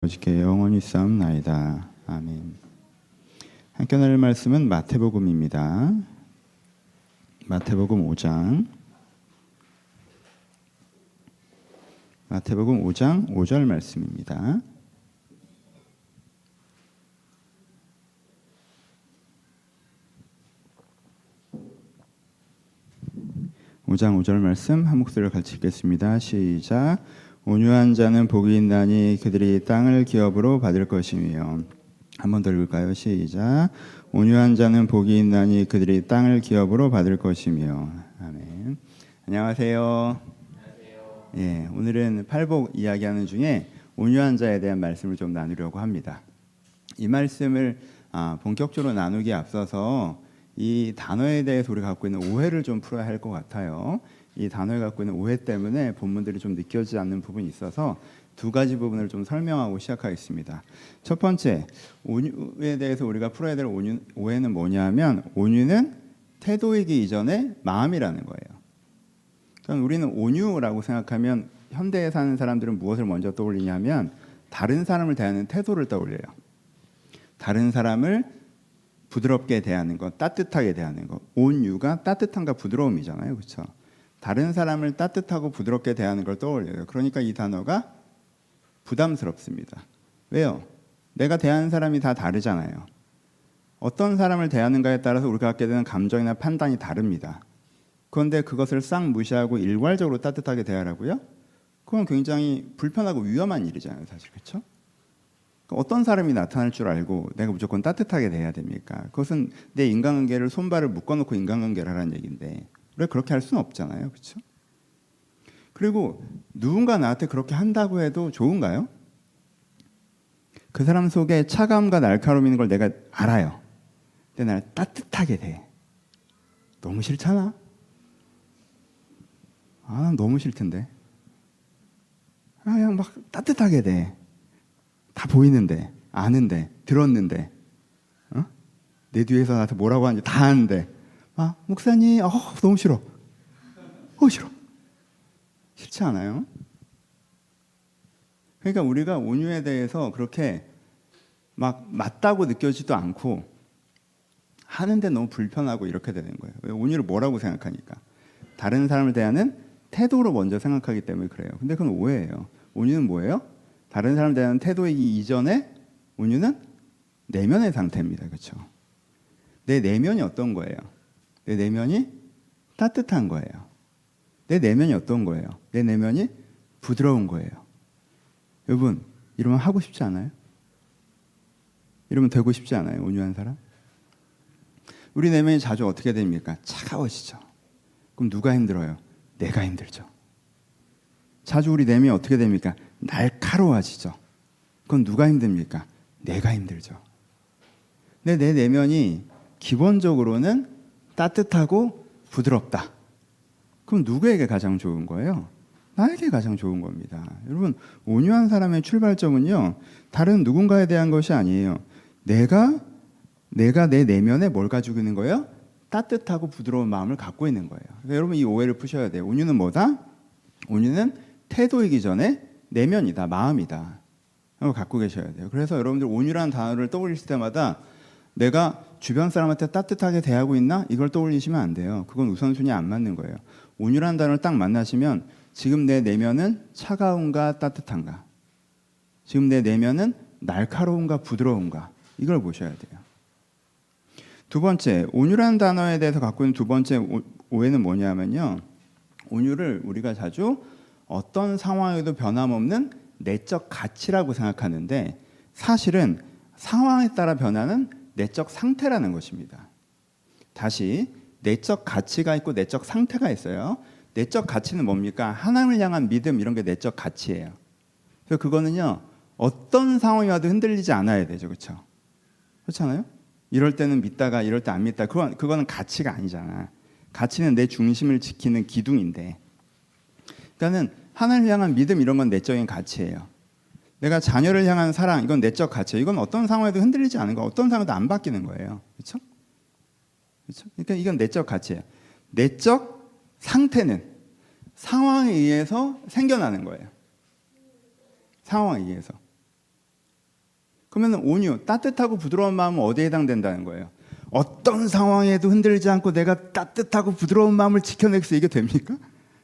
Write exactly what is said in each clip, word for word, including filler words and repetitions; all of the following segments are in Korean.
아버지께 영원히 싸움나이다. 아멘. 함께 나눌 말씀은 마태복음입니다. 마태복음 오 장 마태복음 오 장 오 절 말씀입니다. 오 장 오 절 말씀 한 목소리로 같이 읽겠습니다. 시작. 온유한 자는 복이 있나니 그들이 땅을 기업으로 받을 것이며. 한 번 더 읽을까요? 시작. 온유한 자는 복이 있나니 그들이 땅을 기업으로 받을 것이며. 아멘. 안녕하세요. 안녕하세요. 예, 오늘은 팔복 이야기하는 중에 온유한 자에 대한 말씀을 좀 나누려고 합니다. 이 말씀을 아, 본격적으로 나누기에 앞서서 이 단어에 대해서 우리가 갖고 있는 오해를 좀 풀어야 할 것 같아요. 이 단어에 갖고 있는 오해 때문에 본문들이 좀 느껴지지 않는 부분이 있어서 두 가지 부분을 좀 설명하고 시작하겠습니다. 첫 번째, 온유에 대해서 우리가 풀어야 될 온유, 오해는 뭐냐면 온유는 태도이기 이전에 마음이라는 거예요. 그러니까 우리는 온유라고 생각하면 현대에 사는 사람들은 무엇을 먼저 떠올리냐면 다른 사람을 대하는 태도를 떠올려요. 다른 사람을 부드럽게 대하는 것, 따뜻하게 대하는 것. 온유가 따뜻함과 부드러움이잖아요. 그렇죠? 다른 사람을 따뜻하고 부드럽게 대하는 걸 떠올려요. 그러니까 이 단어가 부담스럽습니다. 왜요? 내가 대하는 사람이 다 다르잖아요. 어떤 사람을 대하는가에 따라서 우리가 갖게 되는 감정이나 판단이 다릅니다. 그런데 그것을 싹 무시하고 일괄적으로 따뜻하게 대하라고요? 그건 굉장히 불편하고 위험한 일이잖아요. 사실. 그렇죠? 어떤 사람이 나타날 줄 알고 내가 무조건 따뜻하게 대해야 됩니까? 그것은 내 인간관계를 손발을 묶어놓고 인간관계를 하라는 얘기인데 왜 그렇게 할 수는 없잖아요. 그렇죠? 그리고 누군가 나한테 그렇게 한다고 해도 좋은가요? 그 사람 속에 차가움과 날카로움 있는 걸 내가 알아요. 근데 날 따뜻하게 대. 너무 싫잖아? 아, 난 너무 싫던데. 아, 그냥 막 따뜻하게 대. 다 보이는데, 아는데, 들었는데, 어? 내 뒤에서 나한테 뭐라고 하는지 다 아는데, 아, 목사님, 어, 너무 싫어. 어, 싫어. 싫지 않아요? 그러니까 우리가 온유에 대해서 그렇게 막 맞다고 느껴지도 않고 하는데 너무 불편하고 이렇게 되는 거예요. 왜? 온유를 뭐라고 생각하니까. 다른 사람을 대하는 태도로 먼저 생각하기 때문에 그래요. 근데 그건 오해예요. 온유는 뭐예요? 다른 사람을 대하는 태도이기 이전에 온유는 내면의 상태입니다. 그렇죠? 내 내면이 어떤 거예요? 내 내면이 따뜻한 거예요. 내 내면이 어떤 거예요? 내 내면이 부드러운 거예요. 여러분, 이러면 하고 싶지 않아요? 이러면 되고 싶지 않아요? 온유한 사람? 우리 내면이 자주 어떻게 됩니까? 차가워지죠. 그럼 누가 힘들어요? 내가 힘들죠. 자주 우리 내면이 어떻게 됩니까? 날카로워지죠. 그건 누가 힘듭니까? 내가 힘들죠. 근데 내 내면이 기본적으로는 따뜻하고 부드럽다. 그럼 누구에게 가장 좋은 거예요? 나에게 가장 좋은 겁니다. 여러분, 온유한 사람의 출발점은요, 다른 누군가에 대한 것이 아니에요. 내가 내가 내 내면에 뭘 가지고 있는 거예요? 따뜻하고 부드러운 마음을 갖고 있는 거예요. 그러니까 여러분 이 오해를 푸셔야 돼요. 온유는 뭐다? 온유는 태도이기 전에 내면이다, 마음이다. 이걸 갖고 계셔야 돼요. 그래서 여러분들 온유라는 단어를 떠올리실 때마다 내가 주변 사람한테 따뜻하게 대하고 있나? 이걸 떠올리시면 안 돼요. 그건 우선순위 안 맞는 거예요. 온유라는 단어를 딱 만나시면 지금 내 내면은 차가운가 따뜻한가? 지금 내 내면은 날카로운가 부드러운가? 이걸 보셔야 돼요. 두 번째, 온유라는 단어에 대해서 갖고 있는 두 번째 오해는 뭐냐면요. 온유를 우리가 자주 어떤 상황에도 변함없는 내적 가치라고 생각하는데 사실은 상황에 따라 변하는 내적 상태라는 것입니다. 다시 내적 가치가 있고 내적 상태가 있어요. 내적 가치는 뭡니까? 하나님을 향한 믿음 이런 게 내적 가치예요. 그래서 그거는요. 어떤 상황이 와도 흔들리지 않아야 되죠. 그렇죠? 그렇잖아요? 이럴 때는 믿다가 이럴 때 안 믿다. 그건, 그거는 가치가 아니잖아. 가치는 내 중심을 지키는 기둥인데 그러니까는 하나님을 향한 믿음 이런 건 내적인 가치예요. 내가 자녀를 향한 사랑 이건 내적 가치예요. 이건 어떤 상황에도 흔들리지 않은 거, 어떤 상황에도 안 바뀌는 거예요. 그렇죠? 그렇죠? 그러니까 이건 내적 가치예요. 내적 상태는 상황에 의해서 생겨나는 거예요. 상황에 의해서. 그러면 온유, 따뜻하고 부드러운 마음은 어디에 해당된다는 거예요? 어떤 상황에도 흔들리지 않고 내가 따뜻하고 부드러운 마음을 지켜내겠어, 이게 됩니까?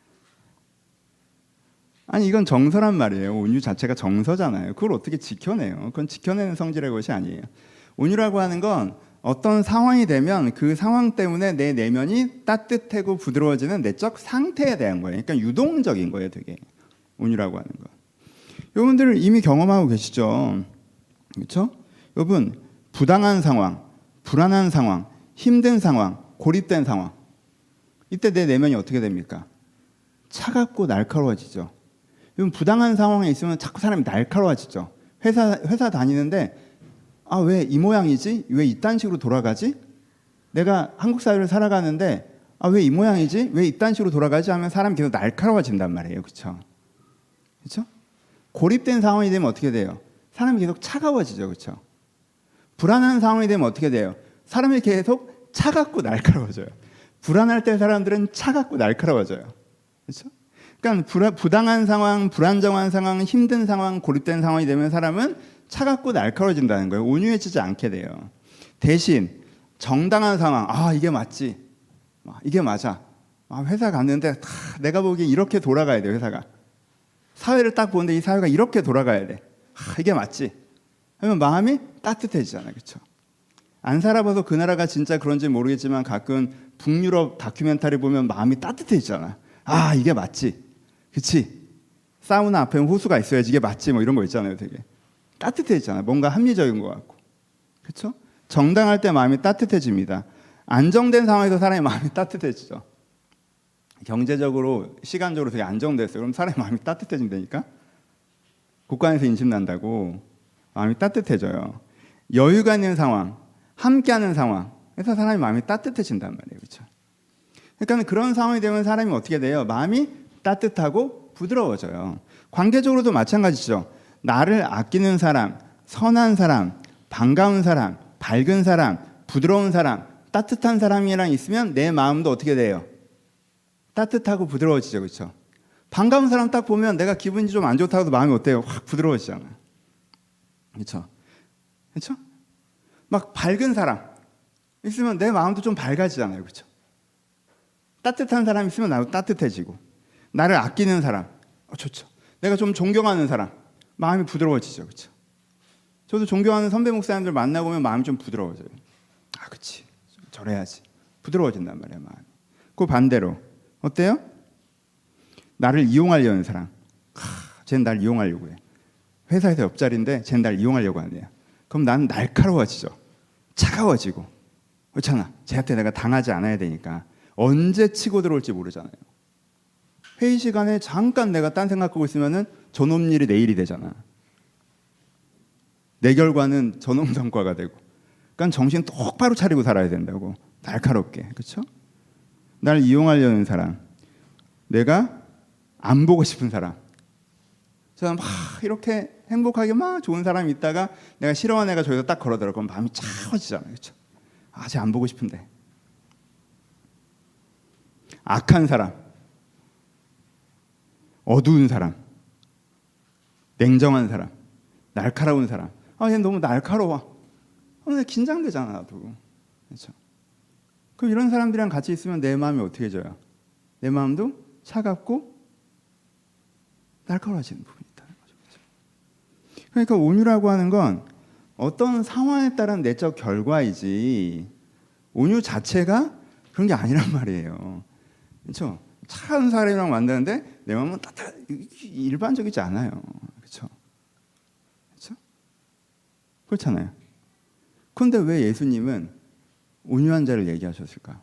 아니, 이건 정서란 말이에요. 온유 자체가 정서잖아요. 그걸 어떻게 지켜내요? 그건 지켜내는 성질의 것이 아니에요. 온유라고 하는 건 어떤 상황이 되면 그 상황 때문에 내 내면이 따뜻하고 부드러워지는 내적 상태에 대한 거예요. 그러니까 유동적인 거예요, 되게. 온유라고 하는 거. 여러분들 이미 경험하고 계시죠? 그렇죠? 여러분, 부당한 상황, 불안한 상황, 힘든 상황, 고립된 상황. 이때 내 내면이 어떻게 됩니까? 차갑고 날카로워지죠. 여러분, 부당한 상황에 있으면 자꾸 사람이 날카로워지죠. 회사, 회사 다니는데 아, 왜 이 모양이지? 왜 이딴 식으로 돌아가지? 내가 한국 사회를 살아가는데 아, 왜 이 모양이지? 왜 이딴 식으로 돌아가지? 하면 사람이 계속 날카로워진단 말이에요. 그렇죠? 그렇죠? 고립된 상황이 되면 어떻게 돼요? 사람이 계속 차가워지죠. 그렇죠? 불안한 상황이 되면 어떻게 돼요? 사람이 계속 차갑고 날카로워져요. 불안할 때 사람들은 차갑고 날카로워져요. 그렇죠? 그러니까 불안, 부당한 상황, 불안정한 상황, 힘든 상황, 고립된 상황이 되면 사람은 차갑고 날카로워진다는 거예요. 온유해지지 않게 돼요. 대신 정당한 상황, 아, 이게 맞지, 이게 맞아. 아, 회사 갔는데 다 내가 보기엔 이렇게 돌아가야 돼. 회사가 사회를 딱 보는데 이 사회가 이렇게 돌아가야 돼. 아, 이게 맞지. 하면 마음이 따뜻해지잖아요. 그렇죠? 안 살아봐서 그 나라가 진짜 그런지 모르겠지만 가끔 북유럽 다큐멘터리 보면 마음이 따뜻해지잖아. 아, 이게 맞지. 그치? 사우나 앞에 호수가 있어야지 이게 맞지. 뭐 이런 거 있잖아요. 되게 따뜻해지잖아. 뭔가 합리적인 것 같고. 그렇죠? 정당할 때 마음이 따뜻해집니다. 안정된 상황에서 사람의 마음이 따뜻해지죠. 경제적으로, 시간적으로 되게 안정됐어요. 그럼 사람의 마음이 따뜻해진다니까? 국가에서 인심 난다고 마음이 따뜻해져요. 여유가 있는 상황, 함께하는 상황, 그래서 사람의 마음이 따뜻해진단 말이에요. 그렇죠? 그러니까 그런 상황이 되면 사람이 어떻게 돼요? 마음이 따뜻하고 부드러워져요. 관계적으로도 마찬가지죠. 나를 아끼는 사람, 선한 사람, 반가운 사람, 밝은 사람, 부드러운 사람, 따뜻한 사람이랑 있으면 내 마음도 어떻게 돼요? 따뜻하고 부드러워지죠. 그렇죠? 반가운 사람 딱 보면 내가 기분이 좀 안 좋다고 해도 마음이 어때요? 확 부드러워지잖아요. 그렇죠? 그렇죠? 막 밝은 사람 있으면 내 마음도 좀 밝아지잖아요. 그렇죠? 따뜻한 사람 있으면 나도 따뜻해지고, 나를 아끼는 사람, 어, 좋죠. 내가 좀 존경하는 사람, 마음이 부드러워지죠. 그렇죠? 저도 존경하는 선배 목사님들 만나보면 마음이 좀 부드러워져요. 아, 그치. 저래야지. 부드러워진단 말이에요, 마음이. 그 반대로 어때요? 나를 이용하려는 사람. 하, 쟤는 날 이용하려고 해. 회사에서 옆자리인데 쟤는 날 이용하려고 하네요. 그럼 나는 날카로워지죠. 차가워지고. 그렇잖아. 쟤한테 내가 당하지 않아야 되니까. 언제 치고 들어올지 모르잖아요. 회의 시간에 잠깐 내가 딴 생각하고 있으면은 저놈 일이 내일이 되잖아. 내 결과는 저놈 성과가 되고. 그러니까 정신 똑바로 차리고 살아야 된다고. 날카롭게. 그렇죠? 날 이용하려는 사람. 내가 안 보고 싶은 사람. 저는 막 이렇게 행복하게 막 좋은 사람이 있다가 내가 싫어하는 애가 저기서 딱 걸어들어. 그럼 마음이 차워지잖아요. 그렇죠? 아, 쟤 안 보고 싶은데. 악한 사람. 어두운 사람. 냉정한 사람. 날카로운 사람. 아, 얘 너무 날카로워. 아, 내 긴장되잖아, 나도. 그렇죠? 그럼 이런 사람들이랑 같이 있으면 내 마음이 어떻게 해져요? 내 마음도 차갑고 날카로워지는 부분이 있다는 거죠. 그렇죠? 그러니까 온유라고 하는 건 어떤 상황에 따른 내적 결과이지 온유 자체가 그런 게 아니란 말이에요. 그렇죠? 차가운 사람이랑 만나는데 내 마음은 따뜻, 일반적이지 않아요. 그렇죠? 그렇죠? 그렇잖아요. 그런데 왜 예수님은 온유한 자를 얘기하셨을까?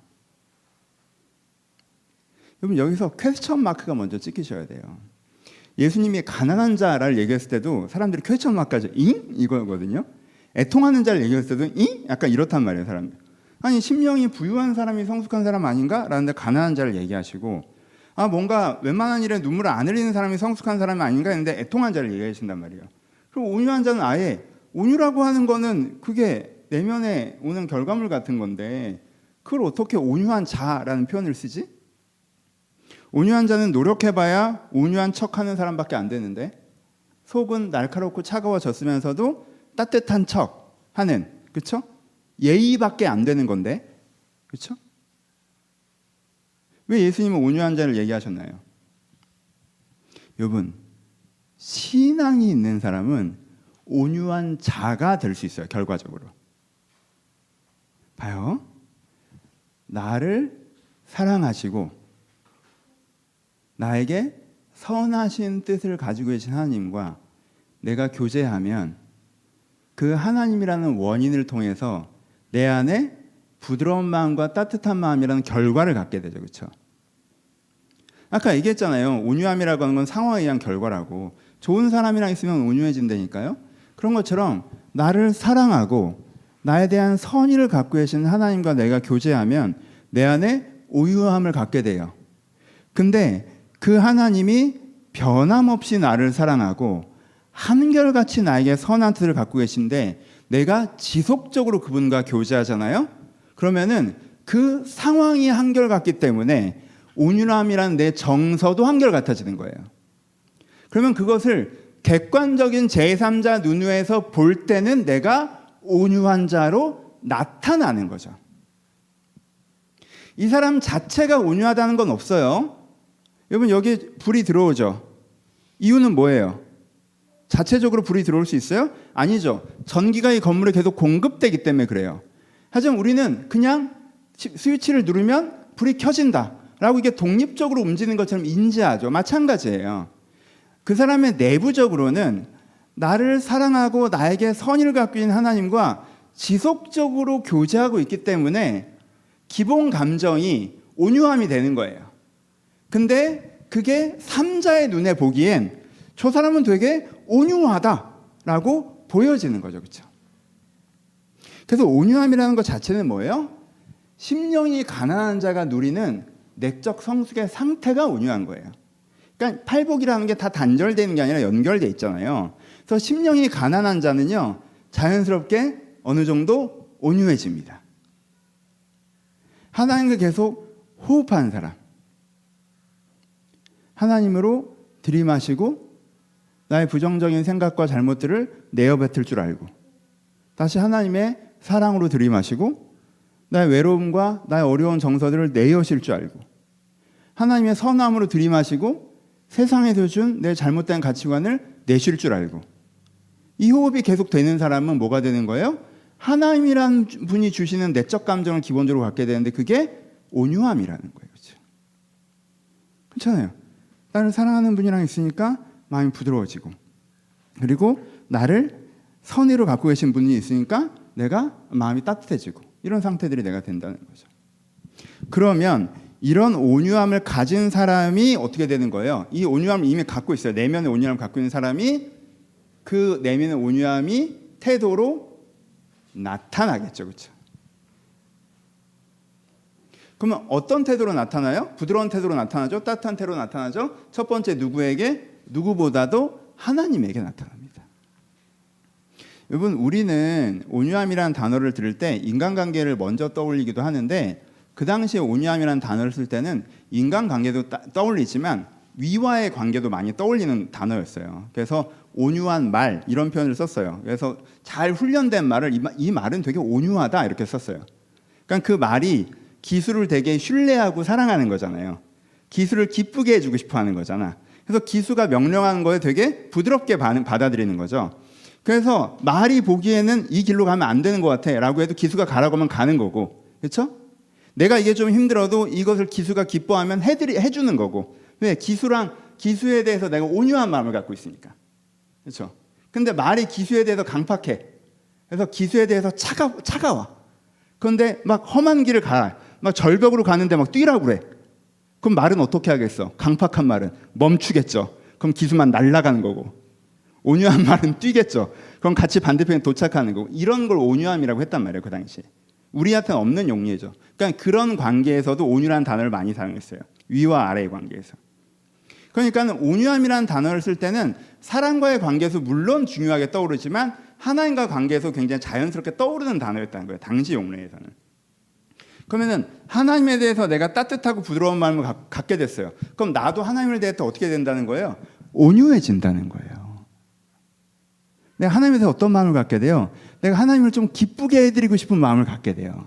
여러분, 여기서 퀘스천 마크가 먼저 찍히셔야 돼요. 예수님이 가난한 자를 얘기했을 때도 사람들이 퀘스천 마크까지 잉? 이거거든요. 애통하는 자를 얘기했을 때도 잉? 약간 이렇단 말이에요, 사람들. 아니, 심령이 부유한 사람이 성숙한 사람 아닌가? 라는데 가난한 자를 얘기하시고, 아, 뭔가 웬만한 일에 눈물을 안 흘리는 사람이 성숙한 사람이 아닌가 했는데 애통한 자를 얘기하신단 말이에요. 그리고 온유한 자는 아예, 온유라고 하는 거는 그게 내면에 오는 결과물 같은 건데 그걸 어떻게 온유한 자라는 표현을 쓰지? 온유한 자는 노력해봐야 온유한 척하는 사람밖에 안 되는데 속은 날카롭고 차가워졌으면서도 따뜻한 척 하는, 그렇죠? 예의밖에 안 되는 건데, 그렇죠? 왜 예수님은 온유한 자를 얘기하셨나요? 여러분, 신앙이 있는 사람은 온유한 자가 될 수 있어요. 결과적으로 봐요. 나를 사랑하시고 나에게 선하신 뜻을 가지고 계신 하나님과 내가 교제하면 그 하나님이라는 원인을 통해서 내 안에 부드러운 마음과 따뜻한 마음이라는 결과를 갖게 되죠. 그렇죠? 아까 얘기했잖아요. 온유함이라고 하는 건 상황에 의한 결과라고. 좋은 사람이랑 있으면 온유해진다니까요. 그런 것처럼 나를 사랑하고 나에 대한 선의를 갖고 계신 하나님과 내가 교제하면 내 안에 온유함을 갖게 돼요. 근데 그 하나님이 변함없이 나를 사랑하고 한결같이 나에게 선한 뜻을 갖고 계신데 내가 지속적으로 그분과 교제하잖아요. 그러면은 그 상황이 한결같기 때문에 온유함이라는 내 정서도 한결같아지는 거예요. 그러면 그것을 객관적인 제삼자 눈에서 볼 때는 내가 온유한 자로 나타나는 거죠. 이 사람 자체가 온유하다는 건 없어요. 여러분, 여기 불이 들어오죠. 이유는 뭐예요? 자체적으로 불이 들어올 수 있어요? 아니죠. 전기가 이 건물에 계속 공급되기 때문에 그래요. 하지만 우리는 그냥 스위치를 누르면 불이 켜진다 라고 이게 독립적으로 움직이는 것처럼 인지하죠. 마찬가지예요. 그 사람의 내부적으로는 나를 사랑하고 나에게 선의를 갖고 있는 하나님과 지속적으로 교제하고 있기 때문에 기본 감정이 온유함이 되는 거예요. 근데 그게 삼자의 눈에 보기엔 저 사람은 되게 온유하다라고 보여지는 거죠. 그렇죠? 그래서 온유함이라는 것 자체는 뭐예요? 심령이 가난한 자가 누리는 내적 성숙의 상태가 온유한 거예요. 그러니까 팔복이라는 게 다 단절되는 게 아니라 연결돼 있잖아요. 그래서 심령이 가난한 자는요, 자연스럽게 어느 정도 온유해집니다. 하나님과 계속 호흡하는 사람, 하나님으로 들이마시고 나의 부정적인 생각과 잘못들을 내어뱉을 줄 알고 다시 하나님의 사랑으로 들이마시고 나의 외로움과 나의 어려운 정서들을 내어실 줄 알고 하나님의 선함으로 들이마시고 세상에서 준 내 잘못된 가치관을 내쉴 줄 알고 이 호흡이 계속 되는 사람은 뭐가 되는 거예요? 하나님이란 분이 주시는 내적 감정을 기본적으로 갖게 되는데 그게 온유함이라는 거예요. 그렇죠? 그렇잖아요. 나를 사랑하는 분이랑 있으니까 마음이 부드러워지고 그리고 나를 선의로 갖고 계신 분이 있으니까 내가 마음이 따뜻해지고 이런 상태들이 내가 된다는 거죠. 그러면 이런 온유함을 가진 사람이 어떻게 되는 거예요? 이 온유함을 이미 갖고 있어요. 내면의 온유함을 갖고 있는 사람이 그 내면의 온유함이 태도로 나타나겠죠. 그렇죠? 그러면 어떤 태도로 나타나요? 부드러운 태도로 나타나죠? 따뜻한 태도로 나타나죠? 첫 번째 누구에게? 누구보다도 하나님에게 나타납니다. 여러분, 우리는 온유함이라는 단어를 들을 때 인간관계를 먼저 떠올리기도 하는데 그 당시에 온유함이라는 단어를 쓸 때는 인간관계도 따, 떠올리지만 위와의 관계도 많이 떠올리는 단어였어요. 그래서 온유한 말 이런 표현을 썼어요. 그래서 잘 훈련된 말을 이, 이 말은 되게 온유하다 이렇게 썼어요. 그러니까 그 말이 기수를 되게 신뢰하고 사랑하는 거잖아요. 기수를 기쁘게 해주고 싶어하는 거잖아. 그래서 기수가 명령하는 거에 되게 부드럽게 받아들이는 거죠. 그래서 말이 보기에는 이 길로 가면 안 되는 것 같아 라고 해도 기수가 가라고 하면 가는 거고, 그렇죠? 내가 이게 좀 힘들어도 이것을 기수가 기뻐하면 해드리, 해주는 거고. 왜? 기수랑 기수에 대해서 내가 온유한 마음을 갖고 있으니까. 그렇죠? 근데 말이 기수에 대해서 강팍해. 그래서 기수에 대해서 차가, 차가워. 그런데 막 험한 길을 가. 막 절벽으로 가는데 막 뛰라고 그래. 그럼 말은 어떻게 하겠어? 강팍한 말은 멈추겠죠. 그럼 기수만 날아가는 거고. 온유한 말은 뛰겠죠. 그럼 같이 반대편에 도착하는 거고. 이런 걸 온유함이라고 했단 말이에요. 그 당시에. 우리한테는 없는 용례죠. 그러니까 그런 관계에서도 온유라는 단어를 많이 사용했어요. 위와 아래의 관계에서. 그러니까 온유함이라는 단어를 쓸 때는 사람과의 관계에서 물론 중요하게 떠오르지만 하나님과 관계에서 굉장히 자연스럽게 떠오르는 단어였다는 거예요. 당시 용례에서는. 그러면은 하나님에 대해서 내가 따뜻하고 부드러운 마음을 가, 갖게 됐어요. 그럼 나도 하나님에 대해서 어떻게 된다는 거예요? 온유해진다는 거예요. 내가 하나님에 대해서 어떤 마음을 갖게 돼요? 내가 하나님을 좀 기쁘게 해드리고 싶은 마음을 갖게 돼요.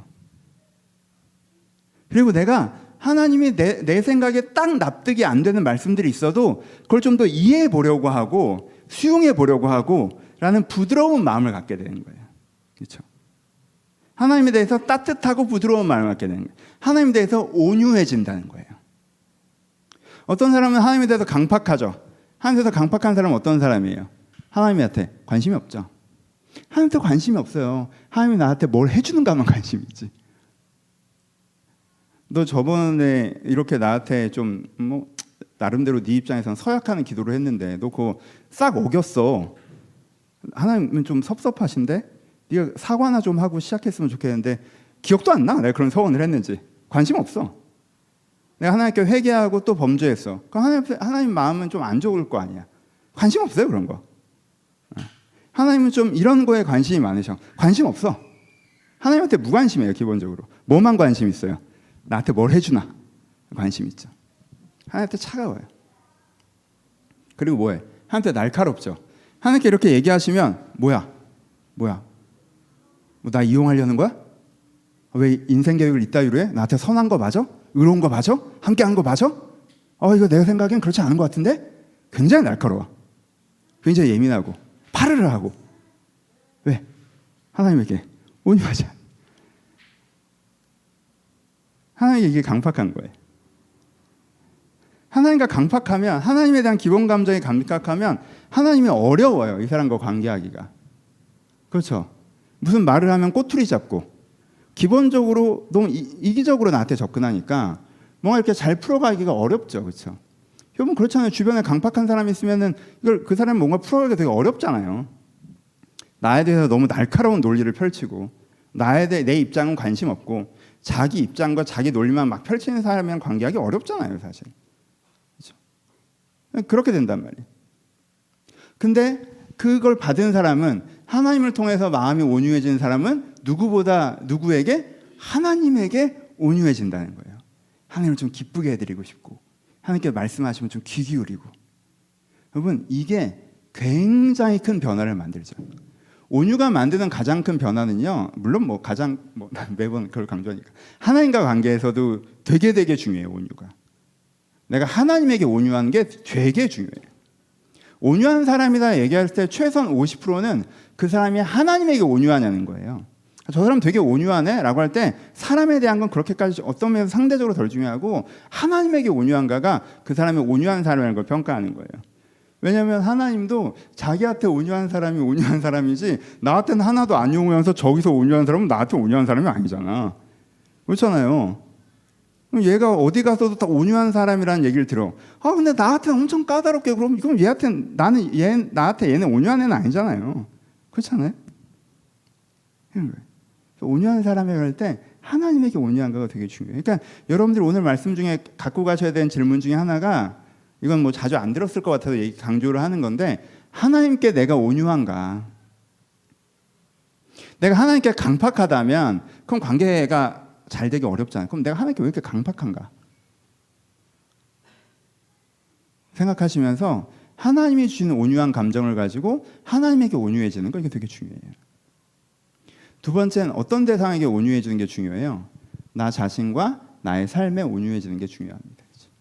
그리고 내가 하나님이 내, 내 생각에 딱 납득이 안 되는 말씀들이 있어도 그걸 좀 더 이해해 보려고 하고 수용해 보려고 하고 라는 부드러운 마음을 갖게 되는 거예요. 그렇죠? 하나님에 대해서 따뜻하고 부드러운 마음을 갖게 되는 거예요. 하나님에 대해서 온유해진다는 거예요. 어떤 사람은 하나님에 대해서 강팍하죠. 하나님에 대해서 강팍한 사람은 어떤 사람이에요? 하나님한테 관심이 없죠. 하나님한테 관심이 없어요. 하나님이 나한테 뭘 해주는가만 관심이 있지. 너 저번에 이렇게 나한테 좀 뭐 나름대로 네 입장에서는 서약하는 기도를 했는데 너 그거 싹 어겼어. 하나님은 좀 섭섭하신데 네가 사과나 좀 하고 시작했으면 좋겠는데 기억도 안 나. 내가 그런 서원을 했는지. 관심 없어. 내가 하나님께 회개하고 또 범죄했어. 그럼 하나님, 하나님 마음은 좀 안 좋을 거 아니야. 관심 없어요, 그런 거. 하나님은 좀 이런 거에 관심이 많으셔. 관심 없어. 하나님한테 무관심해요, 기본적으로. 뭐만 관심 있어요? 나한테 뭘 해주나? 관심 있죠. 하나님한테 차가워요. 그리고 뭐해? 하나님한테 날카롭죠. 하나님께 이렇게 얘기하시면 뭐야? 뭐야? 뭐 나 이용하려는 거야? 왜 인생 계획을 이따위로 해? 나한테 선한 거 맞아? 의로운 거 맞아? 함께 한 거 맞아? 어, 이거 내 생각엔 그렇지 않은 것 같은데? 굉장히 날카로워. 굉장히 예민하고 파르르 하고. 왜? 하나님에게 온유하지. 하나님에게 이게 강팍한 거예요. 하나님과 강팍하면, 하나님에 대한 기본 감정이 강팍하면 하나님이 어려워요. 이 사람과 관계하기가. 그렇죠. 무슨 말을 하면 꼬투리 잡고 기본적으로 너무 이기적으로 나한테 접근하니까 뭔가 이렇게 잘 풀어가기가 어렵죠. 그렇죠. 여러분 그렇잖아요. 주변에 강팍한 사람이 있으면은 이걸 그 사람이 뭔가 풀어가기가 되게 어렵잖아요. 나에 대해서 너무 날카로운 논리를 펼치고 나에 대해 내 입장은 관심 없고 자기 입장과 자기 논리만 막 펼치는 사람이랑 관계하기 어렵잖아요, 사실. 그렇죠? 그렇게 된단 말이에요. 근데 그걸 받은 사람은, 하나님을 통해서 마음이 온유해진 사람은 누구보다 누구에게? 하나님에게 온유해진다는 거예요. 하나님을 좀 기쁘게 해드리고 싶고 하나님께 말씀하시면 좀 귀 기울이고. 여러분 이게 굉장히 큰 변화를 만들죠. 온유가 만드는 가장 큰 변화는요, 물론 뭐 가장 뭐 매번 그걸 강조하니까 하나님과 관계에서도 되게 되게 중요해요. 온유가. 내가 하나님에게 온유한 게 되게 중요해요. 온유한 사람이다 얘기할 때 최소한 오십 퍼센트는 그 사람이 하나님에게 온유하냐는 거예요. 저 사람 되게 온유하네 라고 할 때 사람에 대한 건 그렇게까지 어떤 면에서 상대적으로 덜 중요하고 하나님에게 온유한가가 그 사람이 온유한 사람이라는 걸 평가하는 거예요. 왜냐하면 하나님도 자기한테 온유한 사람이 온유한 사람이지 나한테는 하나도 안 온유하면서 저기서 온유한 사람은 나한테 온유한 사람이 아니잖아. 그렇잖아요. 얘가 어디 가서도 다 온유한 사람이라는 얘기를 들어. 아 근데 나한테 엄청 까다롭게 그럼 이건 얘한테 나는 얘 나한테 얘는 온유한 애는 아니잖아요. 그렇잖아요. 온유한 사람이라고 할 때 하나님에게 온유한가가 되게 중요해요. 그러니까 여러분들이 오늘 말씀 중에 갖고 가셔야 되는 질문 중에 하나가, 이건 뭐 자주 안 들었을 것 같아서 얘기 강조를 하는 건데, 하나님께 내가 온유한가? 내가 하나님께 강팍하다면 그럼 관계가 잘 되기 어렵잖아요. 그럼 내가 하나님께 왜 이렇게 강팍한가? 생각하시면서 하나님이 주시는 온유한 감정을 가지고 하나님에게 온유해지는 거, 이게 되게 중요해요. 두 번째는 어떤 대상에게 온유해지는 게 중요해요? 나 자신과 나의 삶에 온유해지는 게 중요합니다.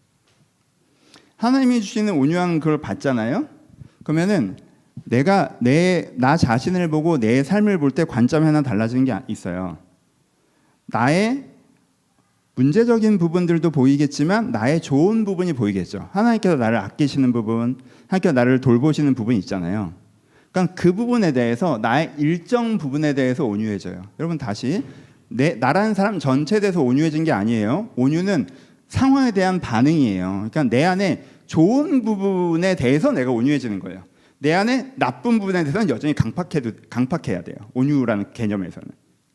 하나님이 주시는 온유한 걸 받잖아요. 그러면은 내가 내 나 자신을 보고 내 삶을 볼 때 관점이 하나 달라지는 게 있어요. 나의 문제적인 부분들도 보이겠지만 나의 좋은 부분이 보이겠죠. 하나님께서 나를 아끼시는 부분, 하나님께서 나를 돌보시는 부분이 있잖아요. 그러니까 그 부분에 대해서, 나의 일정 부분에 대해서 온유해져요. 여러분 다시, 내 나라는 사람 전체에 대해서 온유해진 게 아니에요. 온유는 상황에 대한 반응이에요. 그러니까 내 안에 좋은 부분에 대해서 내가 온유해지는 거예요. 내 안에 나쁜 부분에 대해서는 여전히 강팍해도, 강팍해야 돼요. 온유라는 개념에서는.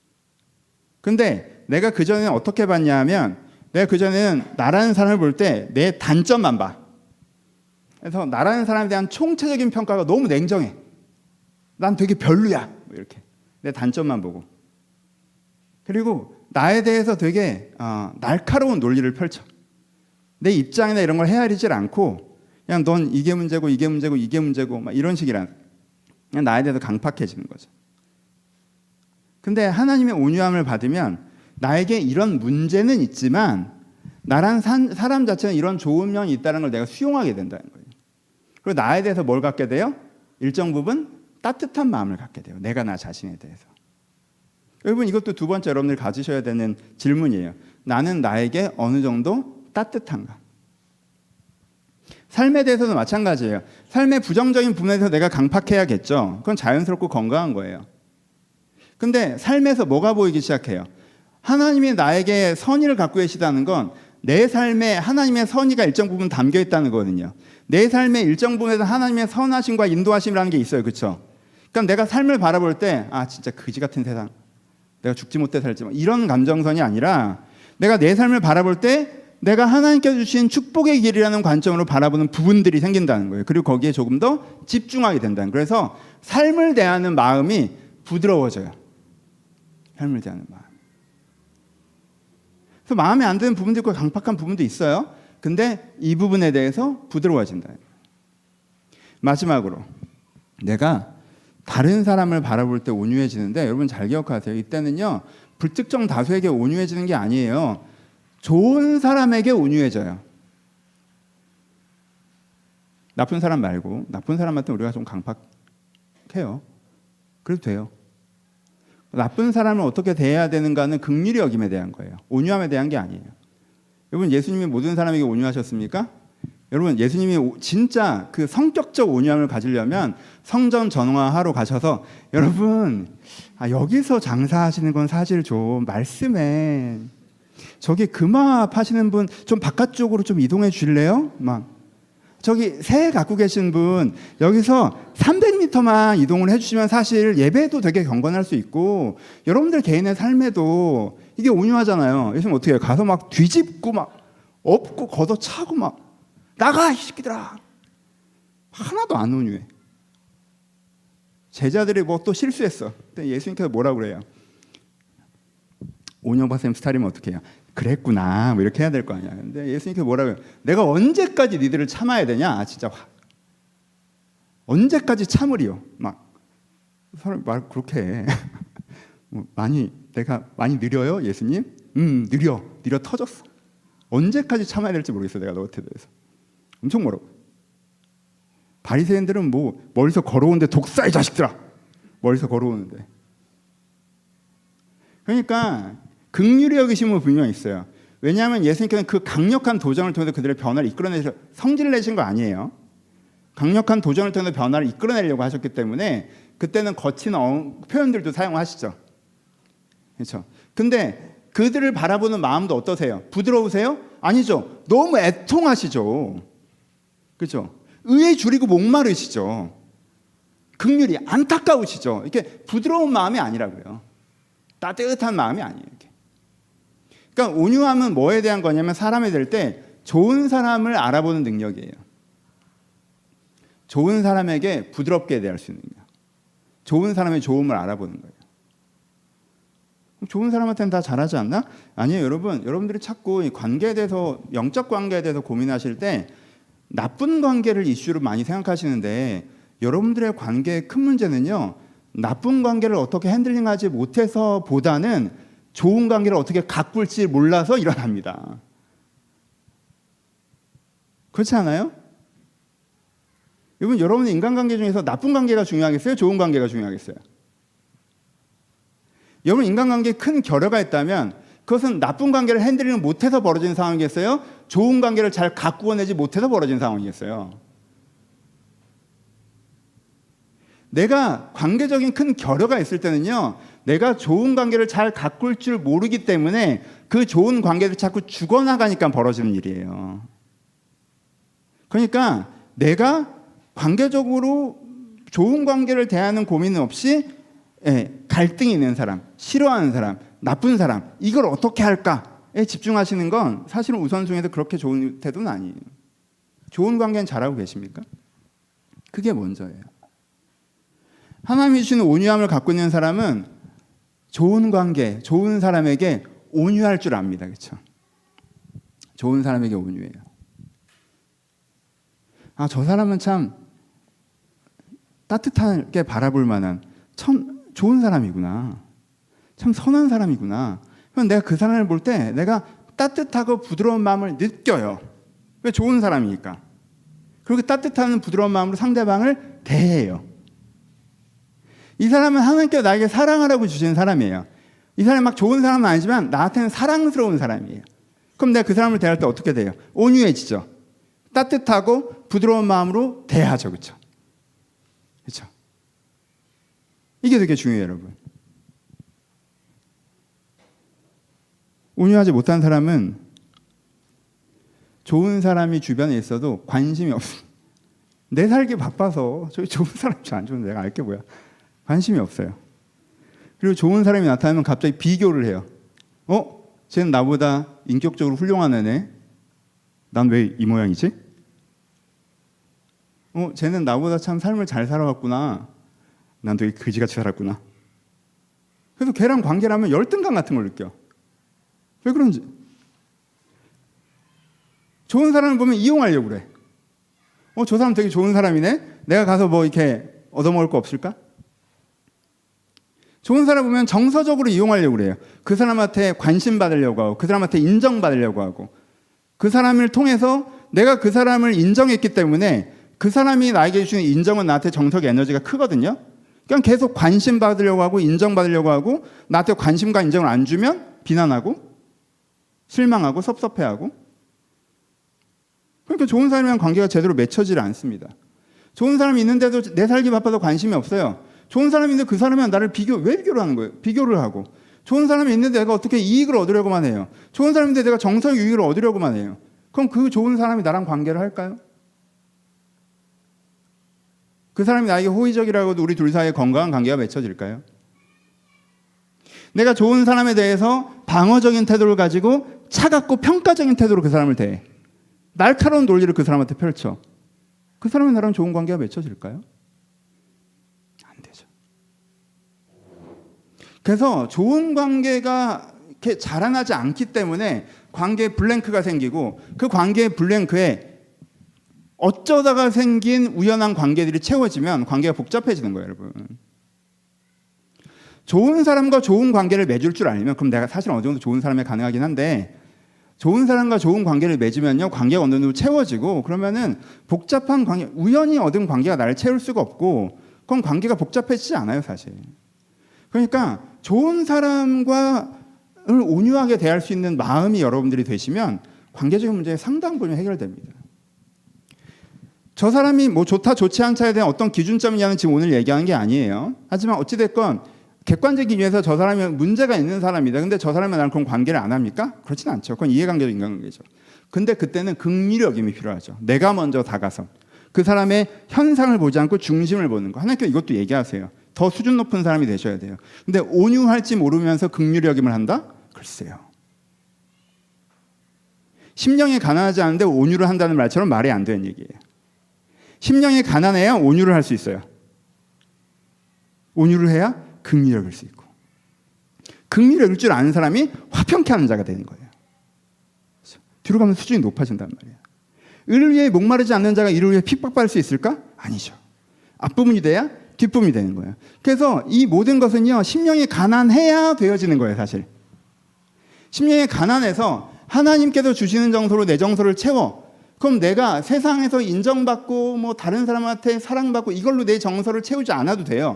근데 내가 그전에는 어떻게 봤냐 하면, 내가 그전에는 나라는 사람을 볼 때 내 단점만 봐. 그래서 나라는 사람에 대한 총체적인 평가가 너무 냉정해. 난 되게 별로야. 뭐 이렇게. 내 단점만 보고. 그리고 나에 대해서 되게 어, 날카로운 논리를 펼쳐. 내 입장이나 이런 걸 헤아리질 않고 그냥 넌 이게 문제고 이게 문제고 이게 문제고 막 이런 식이란. 그냥 나에 대해서 강팍해지는 거죠. 근데 하나님의 온유함을 받으면 나에게 이런 문제는 있지만 나란 산, 사람 자체는 이런 좋은 면이 있다는 걸 내가 수용하게 된다는 거예요. 그리고 나에 대해서 뭘 갖게 돼요? 일정 부분 따뜻한 마음을 갖게 돼요. 내가 나 자신에 대해서. 여러분 이것도 두 번째 여러분들 가지셔야 되는 질문이에요. 나는 나에게 어느 정도 따뜻한가? 삶에 대해서도 마찬가지예요. 삶의 부정적인 부분에서 내가 강팍해야겠죠. 그건 자연스럽고 건강한 거예요. 근데 삶에서 뭐가 보이기 시작해요? 하나님이 나에게 선의를 갖고 계시다는 건 내 삶에 하나님의 선의가 일정 부분 담겨 있다는 거거든요. 내 삶의 일정 부분에서 하나님의 선하심과 인도하심이라는 게 있어요. 그렇죠? 그러니까 내가 삶을 바라볼 때 아 진짜 그지 같은 세상, 내가 죽지 못해 살지만 이런 감정선이 아니라 내가 내 삶을 바라볼 때 내가 하나님께서 주신 축복의 길이라는 관점으로 바라보는 부분들이 생긴다는 거예요. 그리고 거기에 조금 더 집중하게 된다는 거예요. 그래서 삶을 대하는 마음이 부드러워져요. 삶을 대하는 마음. 그래서 마음에 안 드는 부분도 있고 강팍한 부분도 있어요. 근데 이 부분에 대해서 부드러워진다. 마지막으로 내가 다른 사람을 바라볼 때 온유해지는데 여러분 잘 기억하세요. 이때는요. 불특정 다수에게 온유해지는 게 아니에요. 좋은 사람에게 온유해져요. 나쁜 사람 말고 나쁜 사람한테 우리가 좀 강팍해요. 그래도 돼요. 나쁜 사람을 어떻게 대해야 되는가는 긍휼히 여김에 대한 거예요. 온유함에 대한 게 아니에요. 여러분 예수님이 모든 사람에게 온유하셨습니까? 여러분 예수님이 진짜 그 성격적 온유함을 가지려면 성전 전화하러 가셔서 여러분 아, 여기서 장사하시는 건 사실 좀 말씀에 저기 금화 파시는 분 좀 바깥쪽으로 좀 이동해 주실래요? 막 저기 새 갖고 계신 분 여기서 삼백 미터만 이동을 해주시면 사실 예배도 되게 경건할 수 있고 여러분들 개인의 삶에도 이게 온유하잖아요. 예수님 어떻게 해요? 가서 막 뒤집고 막 엎고 걷어차고 막 나가 이 새끼들아. 하나도 안 온유해. 제자들이 뭐 또 실수했어. 근데 예수님께서 뭐라고 그래요? 온유 박사님 스타일이면 어떻게 해요? 그랬구나 뭐 이렇게 해야 될 거 아니야. 근데 예수님께서 뭐라고 해요? 내가 언제까지 니들을 참아야 되냐? 아, 진짜 화. 언제까지 참으리요? 막 사람 말 그렇게 해. 많이 내가 많이 느려요 예수님? 음 느려 느려 터졌어. 언제까지 참아야 될지 모르겠어 내가 너한테 대해서. 엄청 뭐라고. 바리새인들은 뭐 멀리서 걸어오는데 독사 이 자식들아. 멀리서 걸어오는데. 그러니까 긍휼히 여기심은 분명히 있어요. 왜냐하면 예수님께서는 그 강력한 도전을 통해서 그들의 변화를 이끌어내셔 성질을 내신 거 아니에요. 강력한 도전을 통해서 변화를 이끌어내려고 하셨기 때문에 그때는 거친 어, 표현들도 사용하시죠. 그렇죠. 근데 그들을 바라보는 마음도 어떠세요? 부드러우세요? 아니죠. 너무 애통하시죠. 그렇죠. 의에 줄이고 목마르시죠. 긍휼이 안타까우시죠. 이렇게 부드러운 마음이 아니라고요. 따뜻한 마음이 아니에요. 이렇게. 그러니까 온유함은 뭐에 대한 거냐면 사람이 될 때 좋은 사람을 알아보는 능력이에요. 좋은 사람에게 부드럽게 대할 수 있는 능력. 좋은 사람의 좋음을 알아보는 거예요. 좋은 사람한테는 다 잘하지 않나? 아니에요. 여러분, 여러분들이 자꾸 이 관계에 대해서 영적 관계에 대해서 고민하실 때 나쁜 관계를 이슈로 많이 생각하시는데 여러분들의 관계의 큰 문제는요. 나쁜 관계를 어떻게 핸들링하지 못해서 보다는 좋은 관계를 어떻게 가꿀지 몰라서 일어납니다. 그렇지 않아요? 여러분, 여러분 인간관계 중에서 나쁜 관계가 중요하겠어요? 좋은 관계가 중요하겠어요? 여러분 인간관계에 큰 결여가 있다면 그것은 나쁜 관계를 핸들링 못해서 벌어진 상황이겠어요? 좋은 관계를 잘 가꾸어내지 못해서 벌어진 상황이겠어요? 내가 관계적인 큰 결여가 있을 때는요, 내가 좋은 관계를 잘 가꿀 줄 모르기 때문에 그 좋은 관계를 자꾸 죽어나가니까 벌어지는 일이에요. 그러니까 내가 관계적으로 좋은 관계를 대하는 고민은 없이 예, 갈등이 있는 사람, 싫어하는 사람, 나쁜 사람, 이걸 어떻게 할까에 집중하시는 건 사실은 우선순위에서 그렇게 좋은 태도는 아니에요. 좋은 관계는 잘하고 계십니까? 그게 먼저예요. 하나님이 주시는 온유함을 갖고 있는 사람은 좋은 관계, 좋은 사람에게 온유할 줄 압니다. 그렇죠? 좋은 사람에게 온유해요. 아, 저 사람은 참 따뜻하게 바라볼 만한 참 좋은 사람이구나. 참 선한 사람이구나. 그럼 내가 그 사람을 볼 때 내가 따뜻하고 부드러운 마음을 느껴요. 왜? 좋은 사람이니까. 그렇게 따뜻한 부드러운 마음으로 상대방을 대해요. 이 사람은 하나님께서 나에게 사랑하라고 주신 사람이에요. 이 사람이 막 좋은 사람은 아니지만 나한테는 사랑스러운 사람이에요. 그럼 내가 그 사람을 대할 때 어떻게 돼요? 온유해지죠. 따뜻하고 부드러운 마음으로 대하죠. 그렇죠? 그렇죠? 이게 되게 중요해요, 여러분. 온유하지 못한 사람은 좋은 사람이 주변에 있어도 관심이 없어요. 내 살기 바빠서 저기 좋은 사람 안 좋은데 내가 알게 뭐야. 관심이 없어요. 그리고 좋은 사람이 나타나면 갑자기 비교를 해요. 어? 쟤는 나보다 인격적으로 훌륭한 애네. 난 왜 이 모양이지? 어? 쟤는 나보다 참 삶을 잘 살아왔구나. 난 되게 그지같이 살았구나. 그래서 걔랑 관계를 하면 열등감 같은 걸 느껴. 왜 그런지. 좋은 사람을 보면 이용하려고 그래. 어, 저 사람 되게 좋은 사람이네. 내가 가서 뭐 이렇게 얻어먹을 거 없을까? 좋은 사람 보면 정서적으로 이용하려고 그래요. 그 사람한테 관심 받으려고 하고, 그 사람한테 인정받으려고 하고, 그 사람을 통해서 내가 그 사람을 인정했기 때문에 그 사람이 나에게 주는 인정은 나한테 정서적 에너지가 크거든요. 그냥 계속 관심 받으려고 하고 인정받으려고 하고, 나한테 관심과 인정을 안 주면 비난하고 실망하고 섭섭해하고. 그러니까 좋은 사람이랑 관계가 제대로 맺혀지지 않습니다. 좋은 사람이 있는데도 내 살기 바빠서 관심이 없어요. 좋은 사람이 있는데 그 사람이랑 나를 비교, 왜 비교를 하는 거예요? 비교를 하고. 좋은 사람이 있는데 내가 어떻게 이익을 얻으려고만 해요. 좋은 사람인데 내가 정서적 유익을 얻으려고만 해요. 그럼 그 좋은 사람이 나랑 관계를 할까요? 그 사람이 나에게 호의적이라고도 우리 둘 사이에 건강한 관계가 맺혀질까요? 내가 좋은 사람에 대해서 방어적인 태도를 가지고 차갑고 평가적인 태도로 그 사람을 대해. 날카로운 논리를 그 사람한테 펼쳐. 그 사람이 나랑 좋은 관계가 맺혀질까요? 안 되죠. 그래서 좋은 관계가 이렇게 자라나지 않기 때문에 관계에 블랭크가 생기고, 그 관계의 블랭크에 어쩌다가 생긴 우연한 관계들이 채워지면 관계가 복잡해지는 거예요, 여러분. 좋은 사람과 좋은 관계를 맺을 줄 알면, 그럼 내가 사실 어느 정도 좋은 사람이 가능하긴 한데, 좋은 사람과 좋은 관계를 맺으면요, 관계가 어느 정도 채워지고, 그러면은 복잡한 관계, 우연히 얻은 관계가 나를 채울 수가 없고, 그건 관계가 복잡해지지 않아요, 사실. 그러니까 좋은 사람과 온유하게 대할 수 있는 마음이 여러분들이 되시면 관계적인 문제 상당 부분 해결됩니다. 저 사람이 뭐 좋다 좋지 않다에 대한 어떤 기준점이냐는 지금 오늘 얘기하는 게 아니에요. 하지만 어찌됐건 객관적인 이유에서 저 사람이 문제가 있는 사람이다. 근데 저 사람이 나랑 그런 관계를 안 합니까? 그렇진 않죠. 그건 이해관계적 인간관계죠. 근데 그때는 긍휼력임이 필요하죠. 내가 먼저 다가서 그 사람의 현상을 보지 않고 중심을 보는 거. 하나님께서 이것도 얘기하세요. 더 수준 높은 사람이 되셔야 돼요. 근데 온유할지 모르면서 긍휼력임을 한다? 글쎄요. 심령이 가난하지 않은데 온유를 한다는 말처럼 말이 안 되는 얘기예요. 심령이 가난해야 온유를 할 수 있어요. 온유를 해야 긍휼력일 수 있고, 긍휼력일 줄 아는 사람이 화평케 하는 자가 되는 거예요. 그렇죠? 뒤로 가면 수준이 높아진단 말이에요. 의를 위해 목마르지 않는 자가 이를 위해 핍박받을 수 있을까? 아니죠. 앞부분이 돼야 뒷부분이 되는 거예요. 그래서 이 모든 것은요, 심령이 가난해야 되어지는 거예요, 사실. 심령이 가난해서 하나님께서 주시는 정서로 내 정서를 채워. 그럼 내가 세상에서 인정받고 뭐 다른 사람한테 사랑받고 이걸로 내 정서를 채우지 않아도 돼요.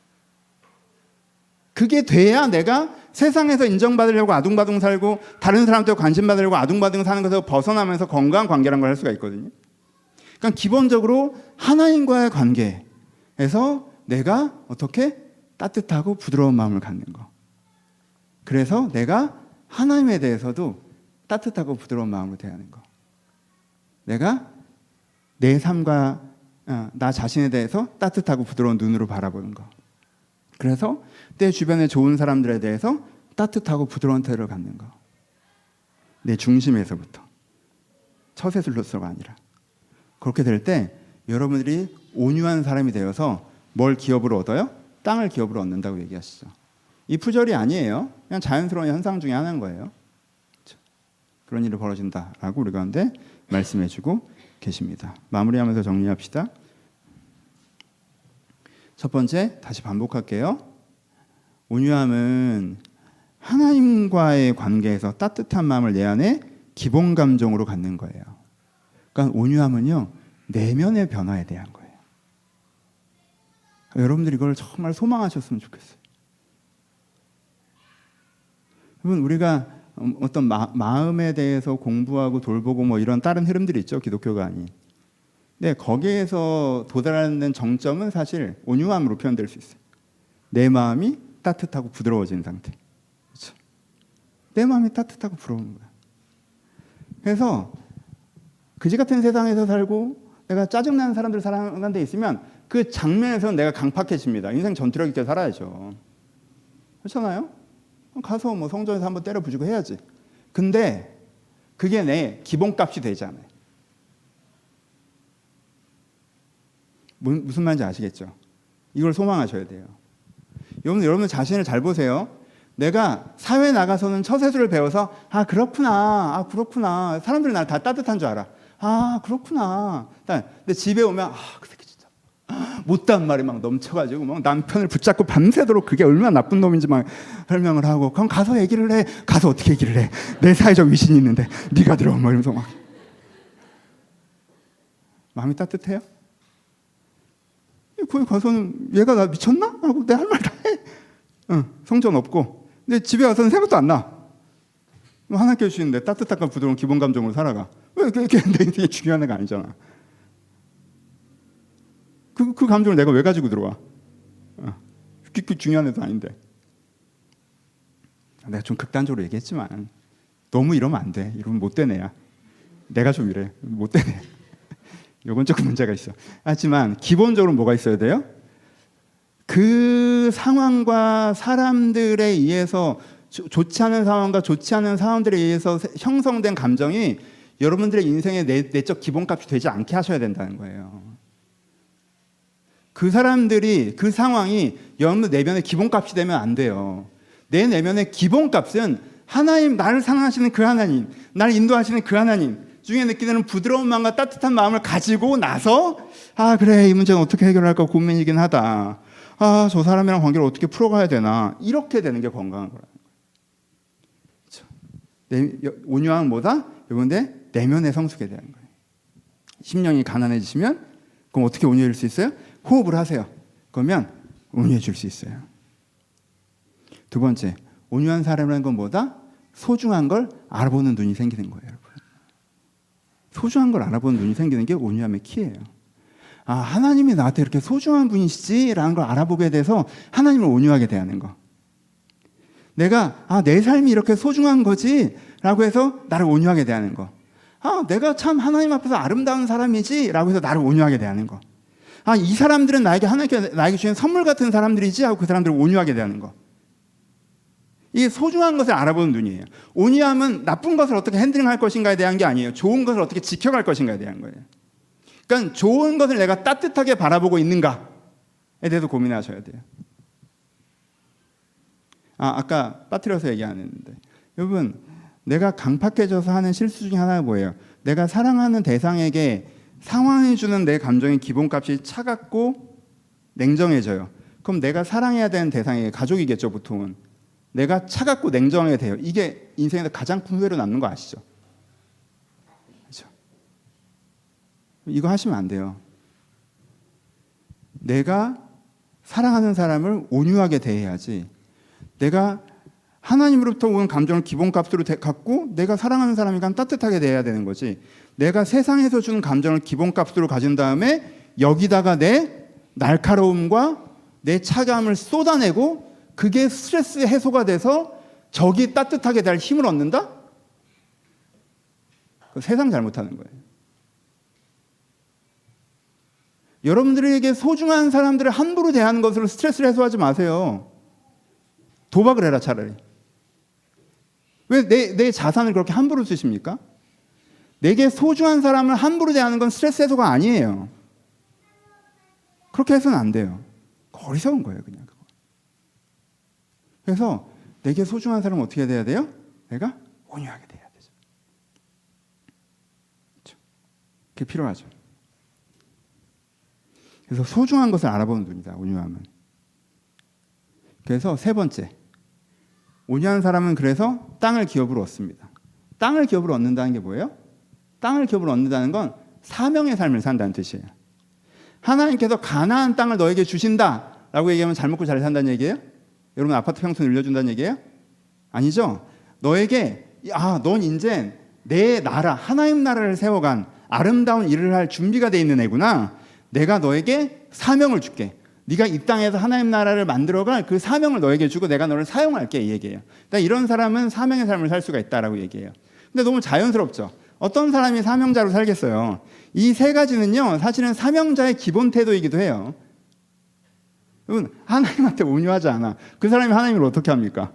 그게 돼야 내가 세상에서 인정받으려고 아둥바둥 살고 다른 사람한테 관심 받으려고 아둥바둥 사는 것에서 벗어나면서 건강한 관계라는 걸 할 수가 있거든요. 그러니까 기본적으로 하나님과의 관계에서 내가 어떻게 따뜻하고 부드러운 마음을 갖는 거. 그래서 내가 하나님에 대해서도 따뜻하고 부드러운 마음으로 대하는 거. 내가 내 삶과 나 자신에 대해서 따뜻하고 부드러운 눈으로 바라보는 거. 그래서 내 주변에 좋은 사람들에 대해서 따뜻하고 부드러운 태도를 갖는 거. 내 중심에서부터. 처세술로서가 아니라. 그렇게 될 때 여러분들이 온유한 사람이 되어서 뭘 기업으로 얻어요? 땅을 기업으로 얻는다고 얘기하시죠. 이 푸절이 아니에요. 그냥 자연스러운 현상 중에 하나인 거예요. 그런 일이 벌어진다라고 우리 가운데 말씀해주고 계십니다. 마무리하면서 정리합시다. 첫 번째, 다시 반복할게요. 온유함은 하나님과의 관계에서 따뜻한 마음을 내 안에 기본 감정으로 갖는 거예요. 그러니까 온유함은요, 내면의 변화에 대한 거예요. 여러분들이 이걸 정말 소망하셨으면 좋겠어요. 여러분, 우리가 어떤 마, 마음에 대해서 공부하고 돌보고 뭐 이런 다른 흐름들이 있죠, 기독교가 아닌. 네, 거기에서 도달하는 정점은 사실 온유함으로 표현될 수 있어요. 내 마음이 따뜻하고 부드러워진 상태. 그렇죠? 내 마음이 따뜻하고 부러운 거야. 그래서 그지 같은 세상에서 살고 내가 짜증나는 사람들 살아가는 데 있으면 그 장면에서는 내가 강팍해집니다. 인생 전투력 있게 살아야죠. 그렇잖아요? 가서 뭐 성전에서 한번 때려 부수고 해야지. 근데 그게 내 기본값이 되지 않아요. 무슨 말인지 아시겠죠? 이걸 소망하셔야 돼요. 여러분, 여러분 자신을 잘 보세요. 내가 사회에 나가서는 처세술을 배워서 아 그렇구나, 아 그렇구나. 사람들이 나를 다 따뜻한 줄 알아. 아 그렇구나. 근데 집에 오면 아 그 새끼 진짜 못다한 말이 막 넘쳐가지고 막 남편을 붙잡고 밤새도록 그게 얼마나 나쁜 놈인지 막 설명을 하고, 그럼 가서 얘기를 해. 가서 어떻게 얘기를 해? 내 사회적 위신이 있는데 네가 들어 막 이러면서 막. 마음이 따뜻해요? 거기 가서는 얘가 나 미쳤나? 하고 내 할 말 다 해. 응, 성전 없고. 근데 집에 와서는 생각도 안 나. 하나님께 주시는데 따뜻하고 부드러운 기본 감정으로 살아가. 왜 그게 내 인생에 중요한 애가 아니잖아. 그, 그 감정을 내가 왜 가지고 들어와? 어, 그, 그 중요한 애도 아닌데. 내가 좀 극단적으로 얘기했지만 너무 이러면 안 돼. 이러면 못된 애야. 내가 좀 이래. 못된 애야. 요건 조금 문제가 있어. 하지만 기본적으로 뭐가 있어야 돼요? 그 상황과 사람들에 의해서, 좋지 않은 상황과 좋지 않은 상황들에 의해서 형성된 감정이 여러분들의 인생의 내, 내적 기본값이 되지 않게 하셔야 된다는 거예요. 그 사람들이, 그 상황이 여러분 내면의 기본값이 되면 안 돼요. 내 내면의 기본값은 하나님, 나를 사랑하시는 그 하나님, 나를 인도하시는 그 하나님 중에 느끼는 부드러운 마음과 따뜻한 마음을 가지고 나서 아 그래, 이 문제는 어떻게 해결할까 고민이긴 하다. 아 저 사람이랑 관계를 어떻게 풀어가야 되나. 이렇게 되는 게 건강한 거라는 거예요. 그렇죠? 온유함은 뭐다? 여러분들 내면의 성숙에 대한 거예요. 심령이 가난해지시면 그럼 어떻게 온유해질 수 있어요? 호흡을 하세요. 그러면 온유해질 수 있어요. 두 번째, 온유한 사람이라는 건 뭐다? 소중한 걸 알아보는 눈이 생기는 거예요, 여러분. 소중한 걸 알아보는 눈이 생기는 게 온유함의 키예요. 아, 하나님이 나한테 이렇게 소중한 분이시지라는 걸 알아보게 돼서 하나님을 온유하게 대하는 거. 내가 아, 내 삶이 이렇게 소중한 거지라고 해서 나를 온유하게 대하는 거. 아, 내가 참 하나님 앞에서 아름다운 사람이지라고 해서 나를 온유하게 대하는 거. 아, 이 사람들은 나에게 하나님께 나에게 주신 선물 같은 사람들이지 하고 그 사람들을 온유하게 대하는 거. 이게 소중한 것을 알아보는 눈이에요. 온유함은 나쁜 것을 어떻게 핸들링할 것인가에 대한 게 아니에요. 좋은 것을 어떻게 지켜갈 것인가에 대한 거예요. 그러니까 좋은 것을 내가 따뜻하게 바라보고 있는가에 대해서 고민하셔야 돼요. 아, 아까 빠뜨려서 얘기 안 했는데, 여러분, 내가 강팍해져서 하는 실수 중에 하나가 뭐예요? 내가 사랑하는 대상에게 상황이 주는 내 감정의 기본값이 차갑고 냉정해져요. 그럼 내가 사랑해야 되는 대상에게, 가족이겠죠, 보통은. 내가 차갑고 냉정하게 돼요. 이게 인생에서 가장 큰 후회로 남는 거 아시죠? 그렇죠? 이거 하시면 안 돼요. 내가 사랑하는 사람을 온유하게 대해야지, 내가 하나님으로부터 온 감정을 기본값으로 갖고 내가 사랑하는 사람이니까 따뜻하게 대해야 되는 거지, 내가 세상에서 주는 감정을 기본값으로 가진 다음에 여기다가 내 날카로움과 내 차가움을 쏟아내고 그게 스트레스 해소가 돼서 적이 따뜻하게 될 힘을 얻는다? 그 세상 잘못하는 거예요. 여러분들에게 소중한 사람들을 함부로 대하는 것으로 스트레스를 해소하지 마세요. 도박을 해라, 차라리. 왜 내, 내 자산을 그렇게 함부로 쓰십니까? 내게 소중한 사람을 함부로 대하는 건 스트레스 해소가 아니에요. 그렇게 해서는 안 돼요. 어리석은 거예요, 그냥. 그거. 그래서 내게 소중한 사람은 어떻게 돼야 돼요? 내가 온유하게 돼야 되죠. 그렇죠? 그게 필요하죠. 그래서 소중한 것을 알아보는 눈이다. 온유함은. 그래서 세 번째, 온유한 사람은 그래서 땅을 기업으로 얻습니다. 땅을 기업으로 얻는다는 게 뭐예요? 땅을 기업으로 얻는다는 건 사명의 삶을 산다는 뜻이에요. 하나님께서 가나안 땅을 너에게 주신다라고 얘기하면 잘 먹고 잘 산다는 얘기예요? 여러분 아파트 평수 늘려준다는 얘기예요? 아니죠. 너에게 아, 넌 이제 내 나라, 하나님 나라를 세워간 아름다운 일을 할 준비가 돼 있는 애구나. 내가 너에게 사명을 줄게. 네가 이 땅에서 하나님 나라를 만들어갈 그 사명을 너에게 주고 내가 너를 사용할게, 이 얘기예요. 그러니까 이런 사람은 사명의 삶을 살 수가 있다라고 얘기해요. 근데 너무 자연스럽죠. 어떤 사람이 사명자로 살겠어요? 이 세 가지는요, 사실은 사명자의 기본 태도이기도 해요. 여러분, 하나님한테 온유하지 않아. 그 사람이 하나님을 어떻게 합니까?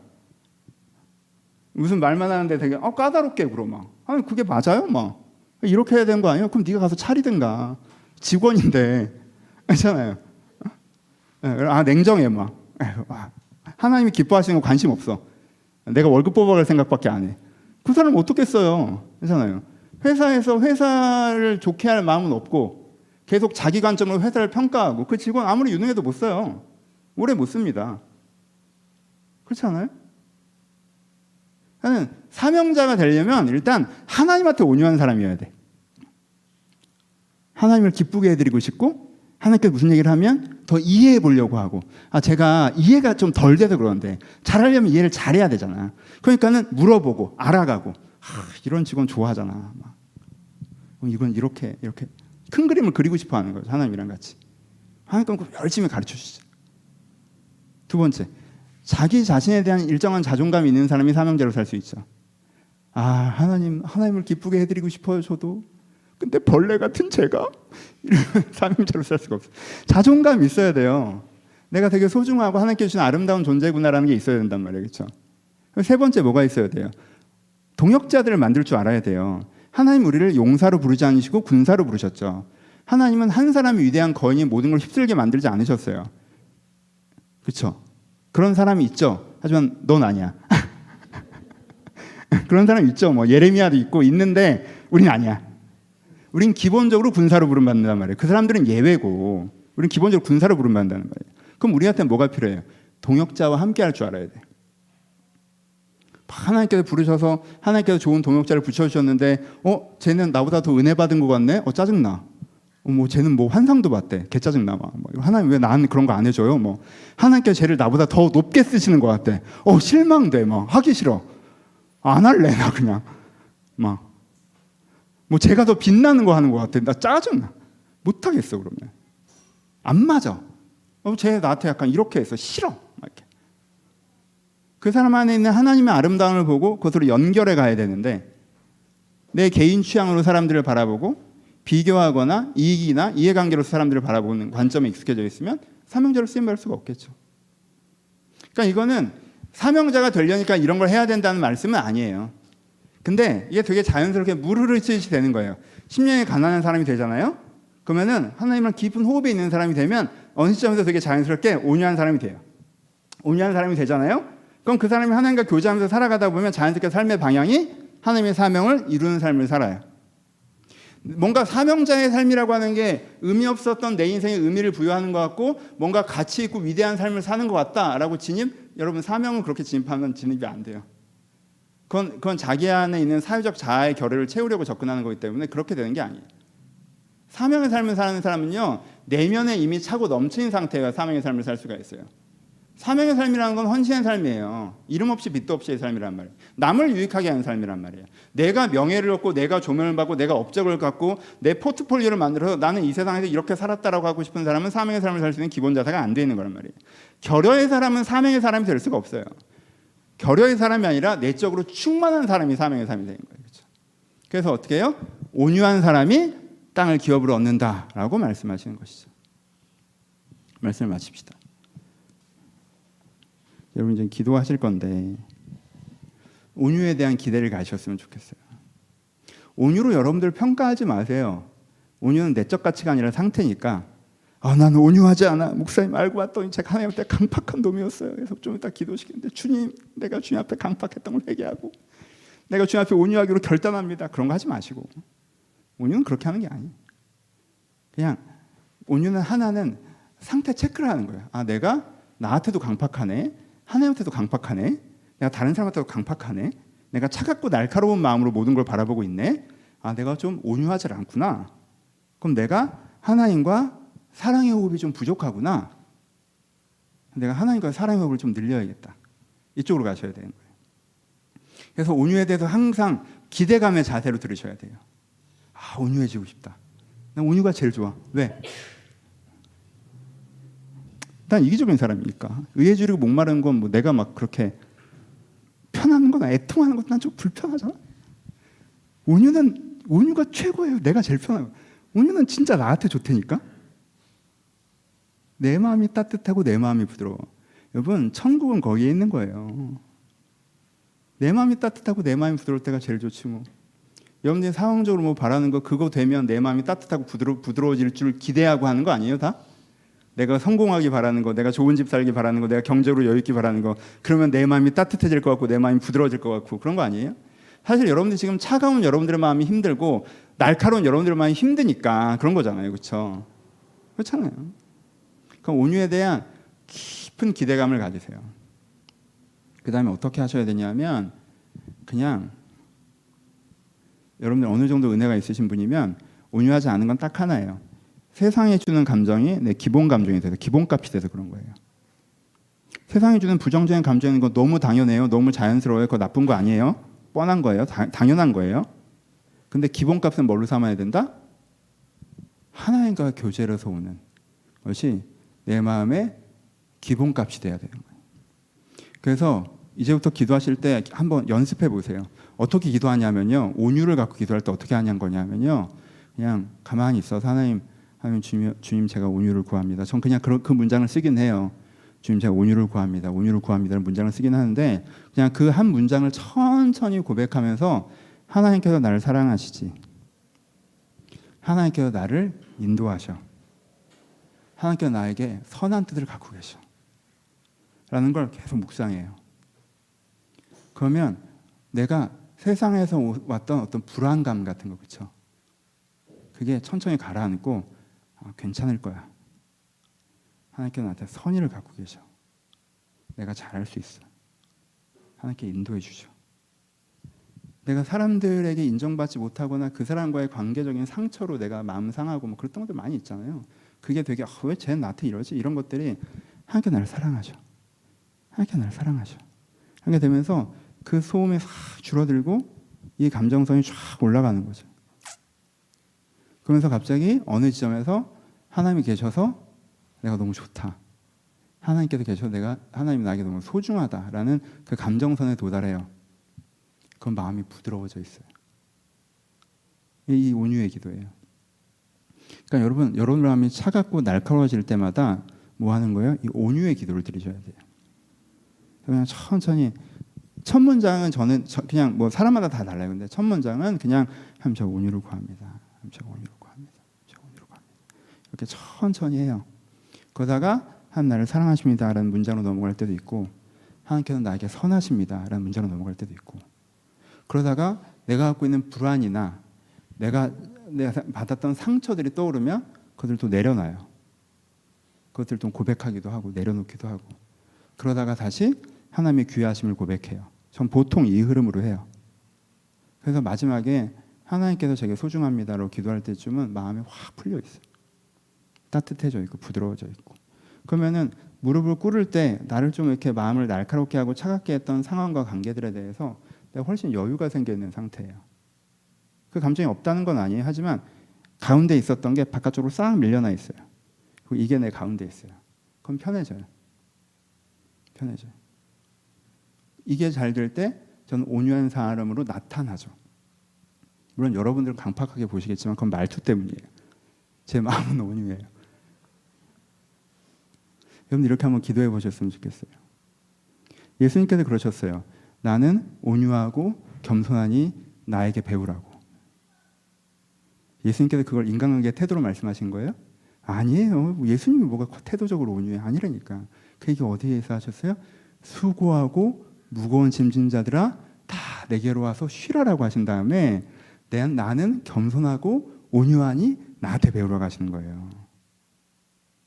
무슨 말만 하는데 되게 어, 까다롭게 굴어 막. 아니 그게 맞아요? 막 이렇게 해야 되는 거 아니에요? 그럼 네가 가서 차리든가. 직원인데 그렇잖아요. 아 냉정해 막. 하나님이 기뻐하시는 거 관심 없어. 내가 월급 뽑아갈 생각밖에 안 해. 그 사람 어떻겠어요? 그렇잖아요. 회사에서 회사를 좋게 할 마음은 없고 계속 자기 관점으로 회사를 평가하고 그 직원 아무리 유능해도 못 써요. 오래 못 씁니다. 그렇지 않아요? 나는 사명자가 되려면 일단 하나님한테 온유한 사람이어야 돼. 하나님을 기쁘게 해드리고 싶고 하나님께 무슨 얘기를 하면 더 이해해 보려고 하고 아 제가 이해가 좀 덜 돼서 그러는데 잘하려면 이해를 잘해야 되잖아. 그러니까는 물어보고 알아가고 아, 이런 직원 좋아하잖아. 막. 이건 이렇게 이렇게 큰 그림을 그리고 싶어 하는 거예요. 하나님이랑 같이. 하나님 건 열심히 가르쳐 주시죠. 두 번째, 자기 자신에 대한 일정한 자존감이 있는 사람이 사명자로 살 수 있죠. 아 하나님 하나님을 기쁘게 해드리고 싶어요 저도. 근데 벌레 같은 제가 이러면 사명자로 살 수가 없어요. 자존감이 있어야 돼요. 내가 되게 소중하고 하나님께 주신 아름다운 존재구나라는 게 있어야 된단 말이에요. 그렇죠? 세 번째 뭐가 있어야 돼요? 동역자들을 만들 줄 알아야 돼요. 하나님 우리를 용사로 부르지 않으시고 군사로 부르셨죠. 하나님은 한 사람이 위대한 거인이 모든 걸 휩쓸게 만들지 않으셨어요. 그렇죠? 그런 사람이 있죠. 하지만 넌 아니야. 그런 사람이 있죠. 뭐 예레미야도 있고 있는데 우린 아니야. 우린 기본적으로 군사로 부름받는단 말이에요. 그 사람들은 예외고 우린 기본적으로 군사로 부름받는다는 말이에요. 그럼 우리한테 뭐가 필요해요? 동역자와 함께 할 줄 알아야 돼. 하나님께서 부르셔서 하나님께서 좋은 동역자를 붙여주셨는데 어? 쟤는 나보다 더 은혜 받은 것 같네? 어 짜증나. 어, 뭐 쟤는 뭐 환상도 봤대. 개 짜증나. 막. 하나님 왜 나는 그런 거 안 해줘요? 뭐 하나님께서 쟤를 나보다 더 높게 쓰시는 것 같대. 어 실망돼. 막 하기 싫어. 안 할래 나 그냥. 막 뭐 제가 더 빛나는 거 하는 것 같아. 나 짜증나. 못 하겠어 그러면. 안 맞아. 어, 쟤 나한테 약간 이렇게 해서 싫어. 이렇게. 그 사람 안에 있는 하나님의 아름다움을 보고 그것으로 연결해 가야 되는데 내 개인 취향으로 사람들을 바라보고 비교하거나 이익이나 이해관계로서 사람들을 바라보는 관점에 익숙해져 있으면 사명자로 쓰임받을 수가 없겠죠. 그러니까 이거는 사명자가 되려니까 이런 걸 해야 된다는 말씀은 아니에요. 근데 이게 되게 자연스럽게 물 흐르듯이 되는 거예요. 십 년이 가난한 사람이 되잖아요. 그러면은 하나님이랑 깊은 호흡에 있는 사람이 되면 어느 시점에서 되게 자연스럽게 온유한 사람이 돼요. 온유한 사람이 되잖아요. 그럼 그 사람이 하나님과 교제하면서 살아가다 보면 자연스럽게 삶의 방향이 하나님의 사명을 이루는 삶을 살아요. 뭔가 사명자의 삶이라고 하는 게 의미 없었던 내 인생에 의미를 부여하는 것 같고 뭔가 가치 있고 위대한 삶을 사는 것 같다라고 진입, 여러분 사명은 그렇게 진입하면 진입이 안 돼요. 그건, 그건 자기 안에 있는 사회적 자아의 결여를 채우려고 접근하는 거기 때문에 그렇게 되는 게 아니에요. 사명의 삶을 사는 사람은요 내면에 이미 차고 넘치는 상태가 사명의 삶을 살 수가 있어요. 사명의 삶이라는 건 헌신의 삶이에요. 이름 없이 빛도 없이의 삶이란 말이에요. 남을 유익하게 하는 삶이란 말이에요. 내가 명예를 얻고 내가 조명을 받고 내가 업적을 갖고 내 포트폴리오를 만들어서 나는 이 세상에서 이렇게 살았다라고 하고 싶은 사람은 사명의 삶을 살 수 있는 기본 자세가 안 돼 있는 거란 말이에요. 결여의 사람은 사명의 사람이 될 수가 없어요. 결여의 사람이 아니라 내적으로 충만한 사람이 사명의 삶이 되는 거예요. 그렇죠? 그래서 어떻게 해요? 온유한 사람이 땅을 기업으로 얻는다라고 말씀하시는 것이죠. 말씀을 마칩시다. 여러분 이제 기도하실 건데 온유에 대한 기대를 가지셨으면 좋겠어요. 온유로 여러분들 평가하지 마세요. 온유는 내적 가치가 아니라 상태니까 아, 나는 온유하지 않아. 목사님 알고 봤더니 제가 하나님 앞에 강팍한 놈이었어요. 그래서 좀 이따 기도시켰는데 주님 내가 주님 앞에 강팍했던 걸 회개하고 내가 주님 앞에 온유하기로 결단합니다. 그런 거 하지 마시고 온유는 그렇게 하는 게 아니에요. 그냥 온유는 하나는 상태 체크를 하는 거예요. 아, 내가 나한테도 강팍하네, 하나님한테도 강팍하네, 내가 다른 사람한테도 강팍하네, 내가 차갑고 날카로운 마음으로 모든 걸 바라보고 있네. 아, 내가 좀 온유하지 않구나. 그럼 내가 하나님과 사랑의 호흡이 좀 부족하구나. 내가 하나님과 사랑의 호흡을 좀 늘려야겠다. 이쪽으로 가셔야 되는 거예요. 그래서 온유에 대해서 항상 기대감의 자세로 들으셔야 돼요. 아, 온유해지고 싶다. 난 온유가 제일 좋아. 왜? 난 이기적인 사람이니까. 의해주려고 목마른 건 뭐 내가 막 그렇게 편한 거나 애통하는 것도 난 좀 불편하잖아. 온유는 온유가 최고예요. 내가 제일 편하고. 온유는 진짜 나한테 좋다니까. 내 마음이 따뜻하고 내 마음이 부드러워. 여러분, 천국은 거기에 있는 거예요. 내 마음이 따뜻하고 내 마음이 부드러울 때가 제일 좋지 뭐. 여러분들이 상황적으로 뭐 바라는 거 그거 되면 내 마음이 따뜻하고 부드러, 부드러워질 줄 기대하고 하는 거 아니에요 다? 내가 성공하기 바라는 거, 내가 좋은 집 살기 바라는 거, 내가 경제로 여유 있기 바라는 거, 그러면 내 마음이 따뜻해질 것 같고 내 마음이 부드러워질 것 같고 그런 거 아니에요? 사실 여러분들이 지금 차가운 여러분들의 마음이 힘들고 날카로운 여러분들의 마음이 힘드니까 그런 거잖아요. 그렇죠? 그렇잖아요. 그럼 온유에 대한 깊은 기대감을 가지세요. 그 다음에 어떻게 하셔야 되냐면 그냥 여러분들 어느 정도 은혜가 있으신 분이면 온유하지 않은 건 딱 하나예요. 세상이 주는 감정이 내 기본 감정이 돼서 기본값이 돼서 그런 거예요. 세상이 주는 부정적인 감정인 거 너무 당연해요. 너무 자연스러워요. 그거 나쁜 거 아니에요. 뻔한 거예요. 다, 당연한 거예요. 근데 기본값은 뭘로 삼아야 된다? 하나님과 교제로서 오는 것이 내 마음의 기본값이 돼야 되는 거예요. 그래서 이제부터 기도하실 때 한번 연습해 보세요. 어떻게 기도하냐면요. 온유를 갖고 기도할 때 어떻게 하냐는 거냐면요. 그냥 가만히 있어서 하나님, 하나님 주님, 주님 제가 온유를 구합니다. 전 그냥 그, 그 문장을 쓰긴 해요. 주님 제가 온유를 구합니다. 온유를 구합니다라는 문장을 쓰긴 하는데 그냥 그 한 문장을 천천히 고백하면서 하나님께서 나를 사랑하시지. 하나님께서 나를 인도하셔. 하나님께서 나에게 선한 뜻을 갖고 계셔. 라는 걸 계속 묵상해요. 그러면 내가 세상에서 왔던 어떤 불안감 같은 거, 그렇죠? 그게 천천히 가라앉고 아, 괜찮을 거야. 하나님께서 나한테 선의를 갖고 계셔. 내가 잘할 수 있어. 하나님께 인도해 주셔. 내가 사람들에게 인정받지 못하거나 그 사람과의 관계적인 상처로 내가 마음 상하고 뭐 그랬던 것들 많이 있잖아요. 그게 되게 아, 왜 쟤는 나한테 이러지? 이런 것들이 하나님께 나를 사랑하셔. 하나님께 나를 사랑하셔. 하게 되면서 그 소음이 싹 줄어들고 이 감정선이 쫙 올라가는 거죠. 그러면서 갑자기 어느 지점에서 하나님이 계셔서 내가 너무 좋다. 하나님께서 계셔서 내가 하나님이 나에게 너무 소중하다라는 그 감정선에 도달해요. 그건 마음이 부드러워져 있어요. 이 온유의 기도예요. 그러니까 여러분, 여러분 마음이 차갑고 날카로워질 때마다 뭐 하는 거예요? 이 온유의 기도를 드리셔야 돼요. 그냥 천천히 첫 문장은 저는 그냥 뭐 사람마다 다 달라요. 근데 첫 문장은 그냥 하나님 저 온유를 구합니다. 하나님 저 온유를 구합니다. 저 온유를 구합니다. 이렇게 천천히 해요. 그러다가 하나님 나를 사랑하십니다라는 문장으로 넘어갈 때도 있고 하나님께서 나에게 선하십니다라는 문장으로 넘어갈 때도 있고 그러다가 내가 갖고 있는 불안이나 내가, 내가 받았던 상처들이 떠오르면 그것을 또 내려놔요. 그것을 또 고백하기도 하고 내려놓기도 하고 그러다가 다시 하나님의 귀하심을 고백해요. 전 보통 이 흐름으로 해요. 그래서 마지막에 하나님께서 제게 소중합니다라고 기도할 때쯤은 마음이 확 풀려 있어요. 따뜻해져 있고 부드러워져 있고 그러면은 무릎을 꿇을 때 나를 좀 이렇게 마음을 날카롭게 하고 차갑게 했던 상황과 관계들에 대해서 내가 훨씬 여유가 생겨 있는 상태예요. 그 감정이 없다는 건 아니에요. 하지만 가운데 있었던 게 바깥쪽으로 싹 밀려나 있어요. 그리고 이게 내 가운데 있어요. 그럼 편해져요. 편해져요. 이게 잘 될 때 저는 온유한 사람으로 나타나죠. 물론 여러분들은 강팍하게 보시겠지만 그건 말투 때문이에요. 제 마음은 온유해요. 여러분 이렇게 한번 기도해 보셨으면 좋겠어요. 예수님께서 그러셨어요. 나는 온유하고 겸손하니 나에게 배우라고. 예수님께서 그걸 인간관계의 태도로 말씀하신 거예요? 아니에요. 예수님이 뭐가 태도적으로 온유해? 아니라니까. 그 얘기 어디에서 하셨어요? 수고하고 무거운 짐진 자들아 다 내게로 와서 쉬라라고 하신 다음에 내, 나는 겸손하고 온유하니 나한테 배우러 가시는 거예요.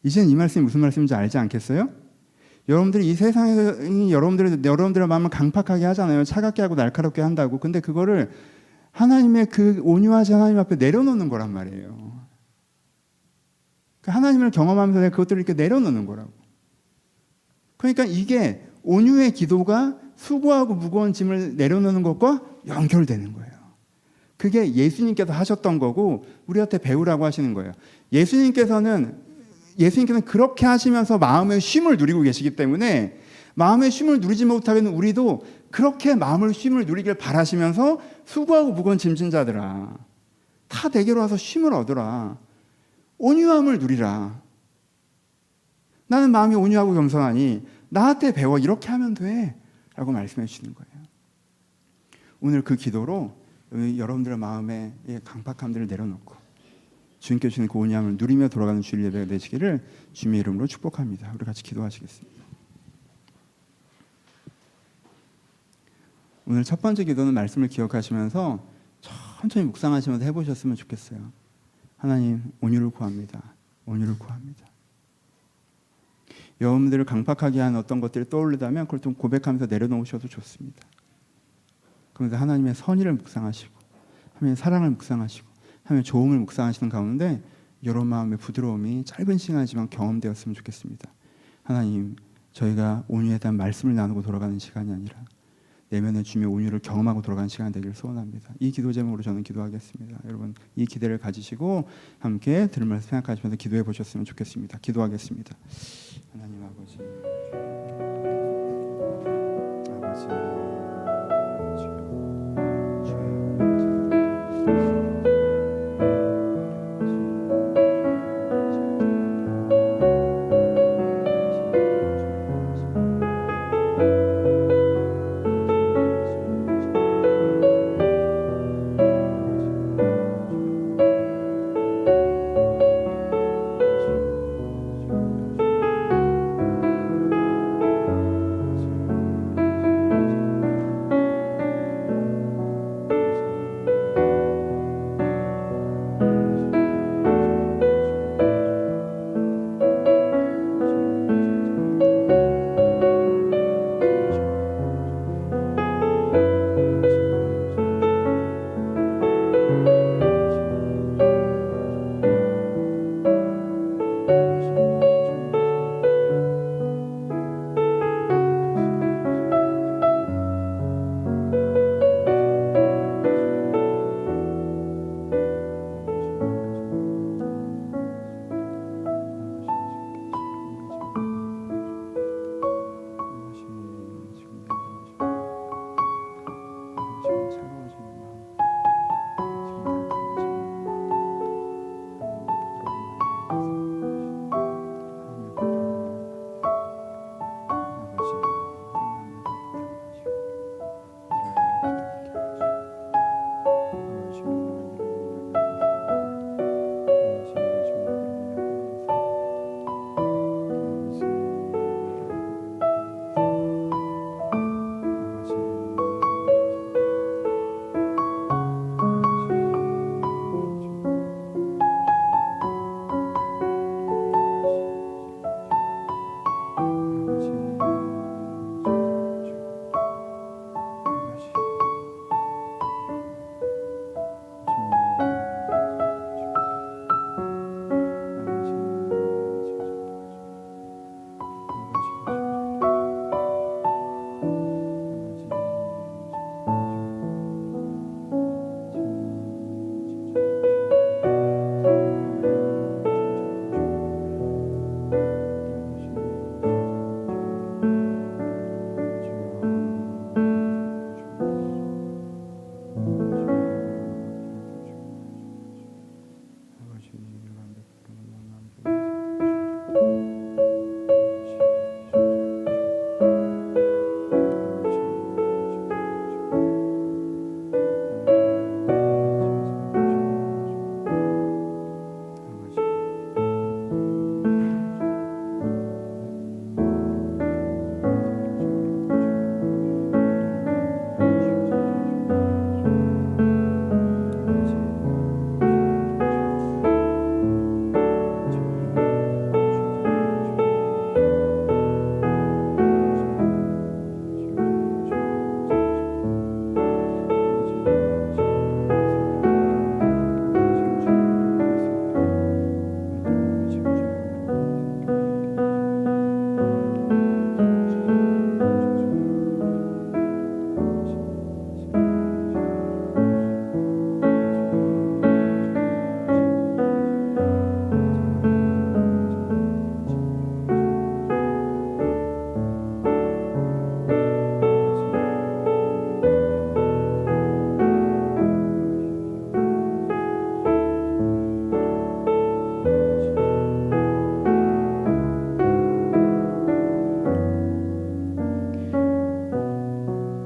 이제는 이 말씀이 무슨 말씀인지 알지 않겠어요? 여러분들이 이 세상이 여러분들의 여러분들의 마음을 강팍하게 하잖아요. 차갑게 하고 날카롭게 한다고. 근데 그거를 하나님의 그 온유하신 하나님 앞에 내려놓는 거란 말이에요. 하나님을 경험하면서 내가 그것들을 이렇게 내려놓는 거라고. 그러니까 이게 온유의 기도가 수고하고 무거운 짐을 내려놓는 것과 연결되는 거예요. 그게 예수님께서 하셨던 거고 우리한테 배우라고 하시는 거예요. 예수님께서는 예수님께서는 그렇게 하시면서 마음의 쉼을 누리고 계시기 때문에 마음의 쉼을 누리지 못하는 우리도 그렇게 마음의 쉼을 누리길 바라시면서 수고하고 무거운 짐진 자들아 다 내게로 와서 쉼을 얻으라. 온유함을 누리라. 나는 마음이 온유하고 겸손하니 나한테 배워. 이렇게 하면 돼 라고 말씀해 주시는 거예요. 오늘 그 기도로 여러분들의 마음에 강팍함들을 내려놓고 주님께 주시는 그 온유함을 누리며 돌아가는 주일 예배가 되시기를 주님의 이름으로 축복합니다. 우리 같이 기도하시겠습니다. 오늘 첫 번째 기도는 말씀을 기억하시면서 천천히 묵상하시면서 해보셨으면 좋겠어요. 하나님, 온유를 구합니다. 온유를 구합니다. 여러분들을 강팍하게 한 어떤 것들이 떠오르다면 그걸 좀 고백하면서 내려놓으셔도 좋습니다. 그러면서 하나님의 선의를 묵상하시고 하나님의 사랑을 묵상하시고 하나님의 조음을 묵상하시는 가운데 여러분 마음의 부드러움이 짧은 시간이지만 경험되었으면 좋겠습니다. 하나님, 저희가 온유에 대한 말씀을 나누고 돌아가는 시간이 아니라 내면의 주님의 온유를 경험하고 돌아가는 시간 되기를 소원합니다. 이 기도 제목으로 저는 기도하겠습니다. 여러분 이 기대를 가지시고 함께 들을 말씀 생각하시면서 기도해 보셨으면 좋겠습니다. 기도하겠습니다. 하나님 아버지, 아버지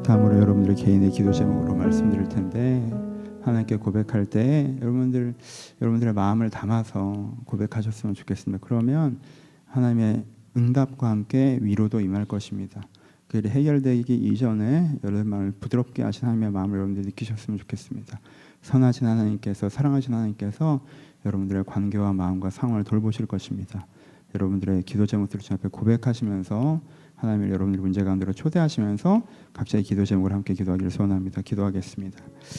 다음으로 여러분들의 개인의 기도 제목으로 말씀드릴 텐데, 하나님께 고백할 때 여러분들 여러분들의 마음을 담아서 고백하셨으면 좋겠습니다. 그러면 하나님의 응답과 함께 위로도 임할 것입니다. 그 일이 해결되기 이전에 여러분의 마음을 부드럽게 하신 하나님의 마음을 여러분들이 느끼셨으면 좋겠습니다. 선하신 하나님께서, 사랑하신 하나님께서 여러분들의 관계와 마음과 상황을 돌보실 것입니다. 여러분들의 기도 제목들을 주님 앞에 고백하시면서 하나님을 여러분들 문제 가운데로 초대하시면서 각자의 기도 제목을 함께 기도하기를 소원합니다. 기도하겠습니다.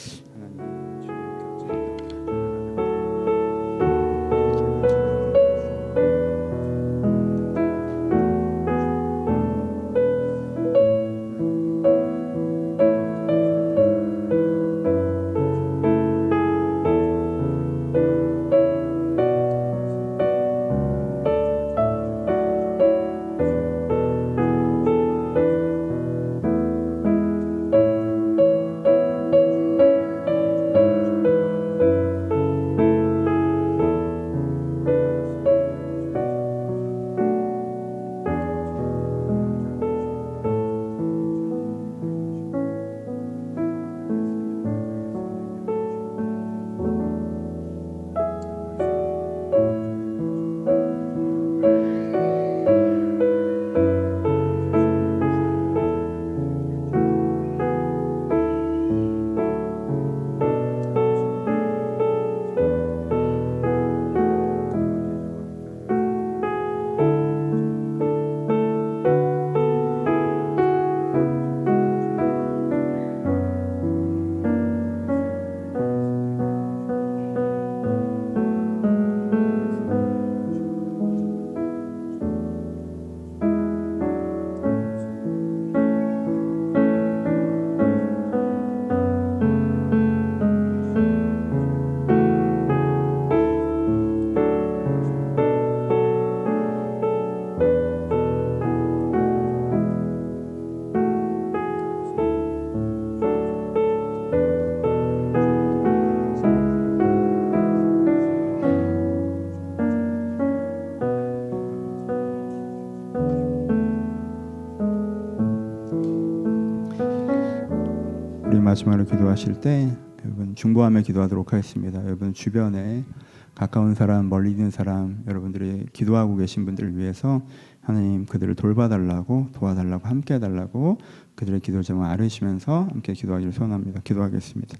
마지막으로 기도하실 때 여러분 중보하며 기도하도록 하겠습니다. 여러분 주변에 가까운 사람, 멀리 있는 사람, 여러분들이 기도하고 계신 분들을 위해서 하나님 그들을 돌봐달라고, 도와달라고, 함께 해달라고 그들의 기도 제목 아뢰시면서 함께 기도하기를 소원합니다. 기도하겠습니다.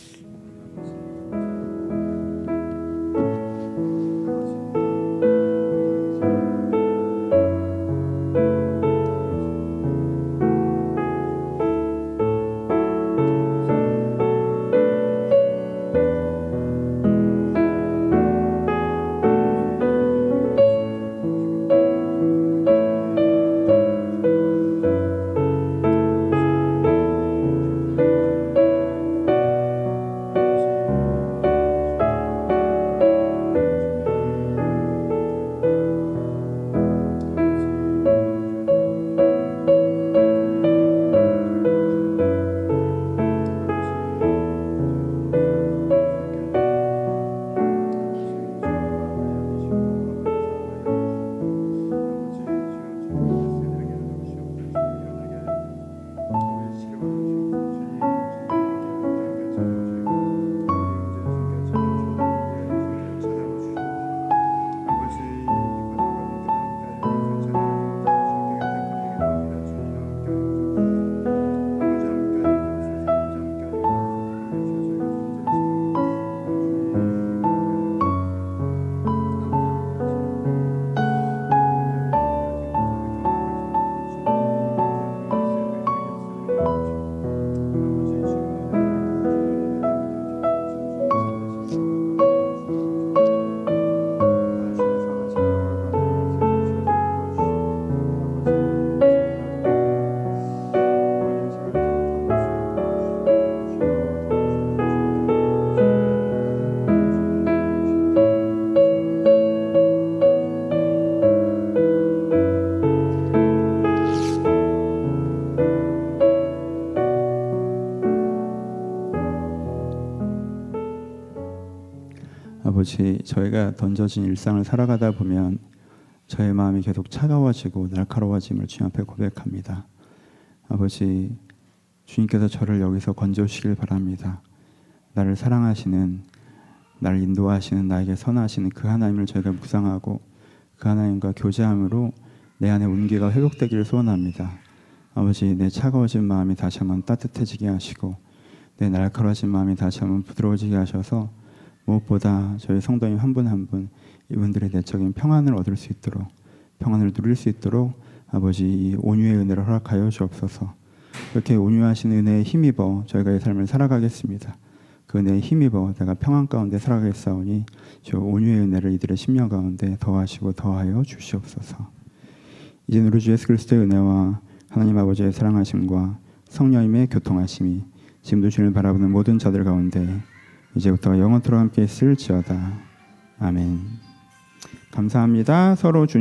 아버지, 저희가 던져진 일상을 살아가다 보면 저의 마음이 계속 차가워지고 날카로워짐을 주님 앞에 고백합니다. 아버지, 주님께서 저를 여기서 건져주시길 바랍니다. 나를 사랑하시는, 나를 인도하시는, 나에게 선하시는 그 하나님을 저희가 묵상하고 그 하나님과 교제함으로 내 안에 온기가 회복되기를 소원합니다. 아버지, 내 차가워진 마음이 다시 한번 따뜻해지게 하시고 내 날카로워진 마음이 다시 한번 부드러워지게 하셔서 무엇보다 저희 성도님 한 분 한 분 이분들의 내적인 평안을 얻을 수 있도록, 평안을 누릴 수 있도록 아버지 이 온유의 은혜를 허락하여 주옵소서. 그렇게 온유하신 은혜에 힘입어 저희가 이 삶을 살아가겠습니다. 그 은혜에 힘입어 내가 평안 가운데 살아가겠사오니 저 온유의 은혜를 이들의 심령 가운데 더하시고 더하여 주시옵소서. 이제 우리 주 예수 그리스도의 은혜와 하나님 아버지의 사랑하심과 성령님의 교통하심이 지금도 주님을 바라보는 모든 자들 가운데 이제부터 영원토록 함께 있을지어다. 아멘. 감사합니다. 서로 주님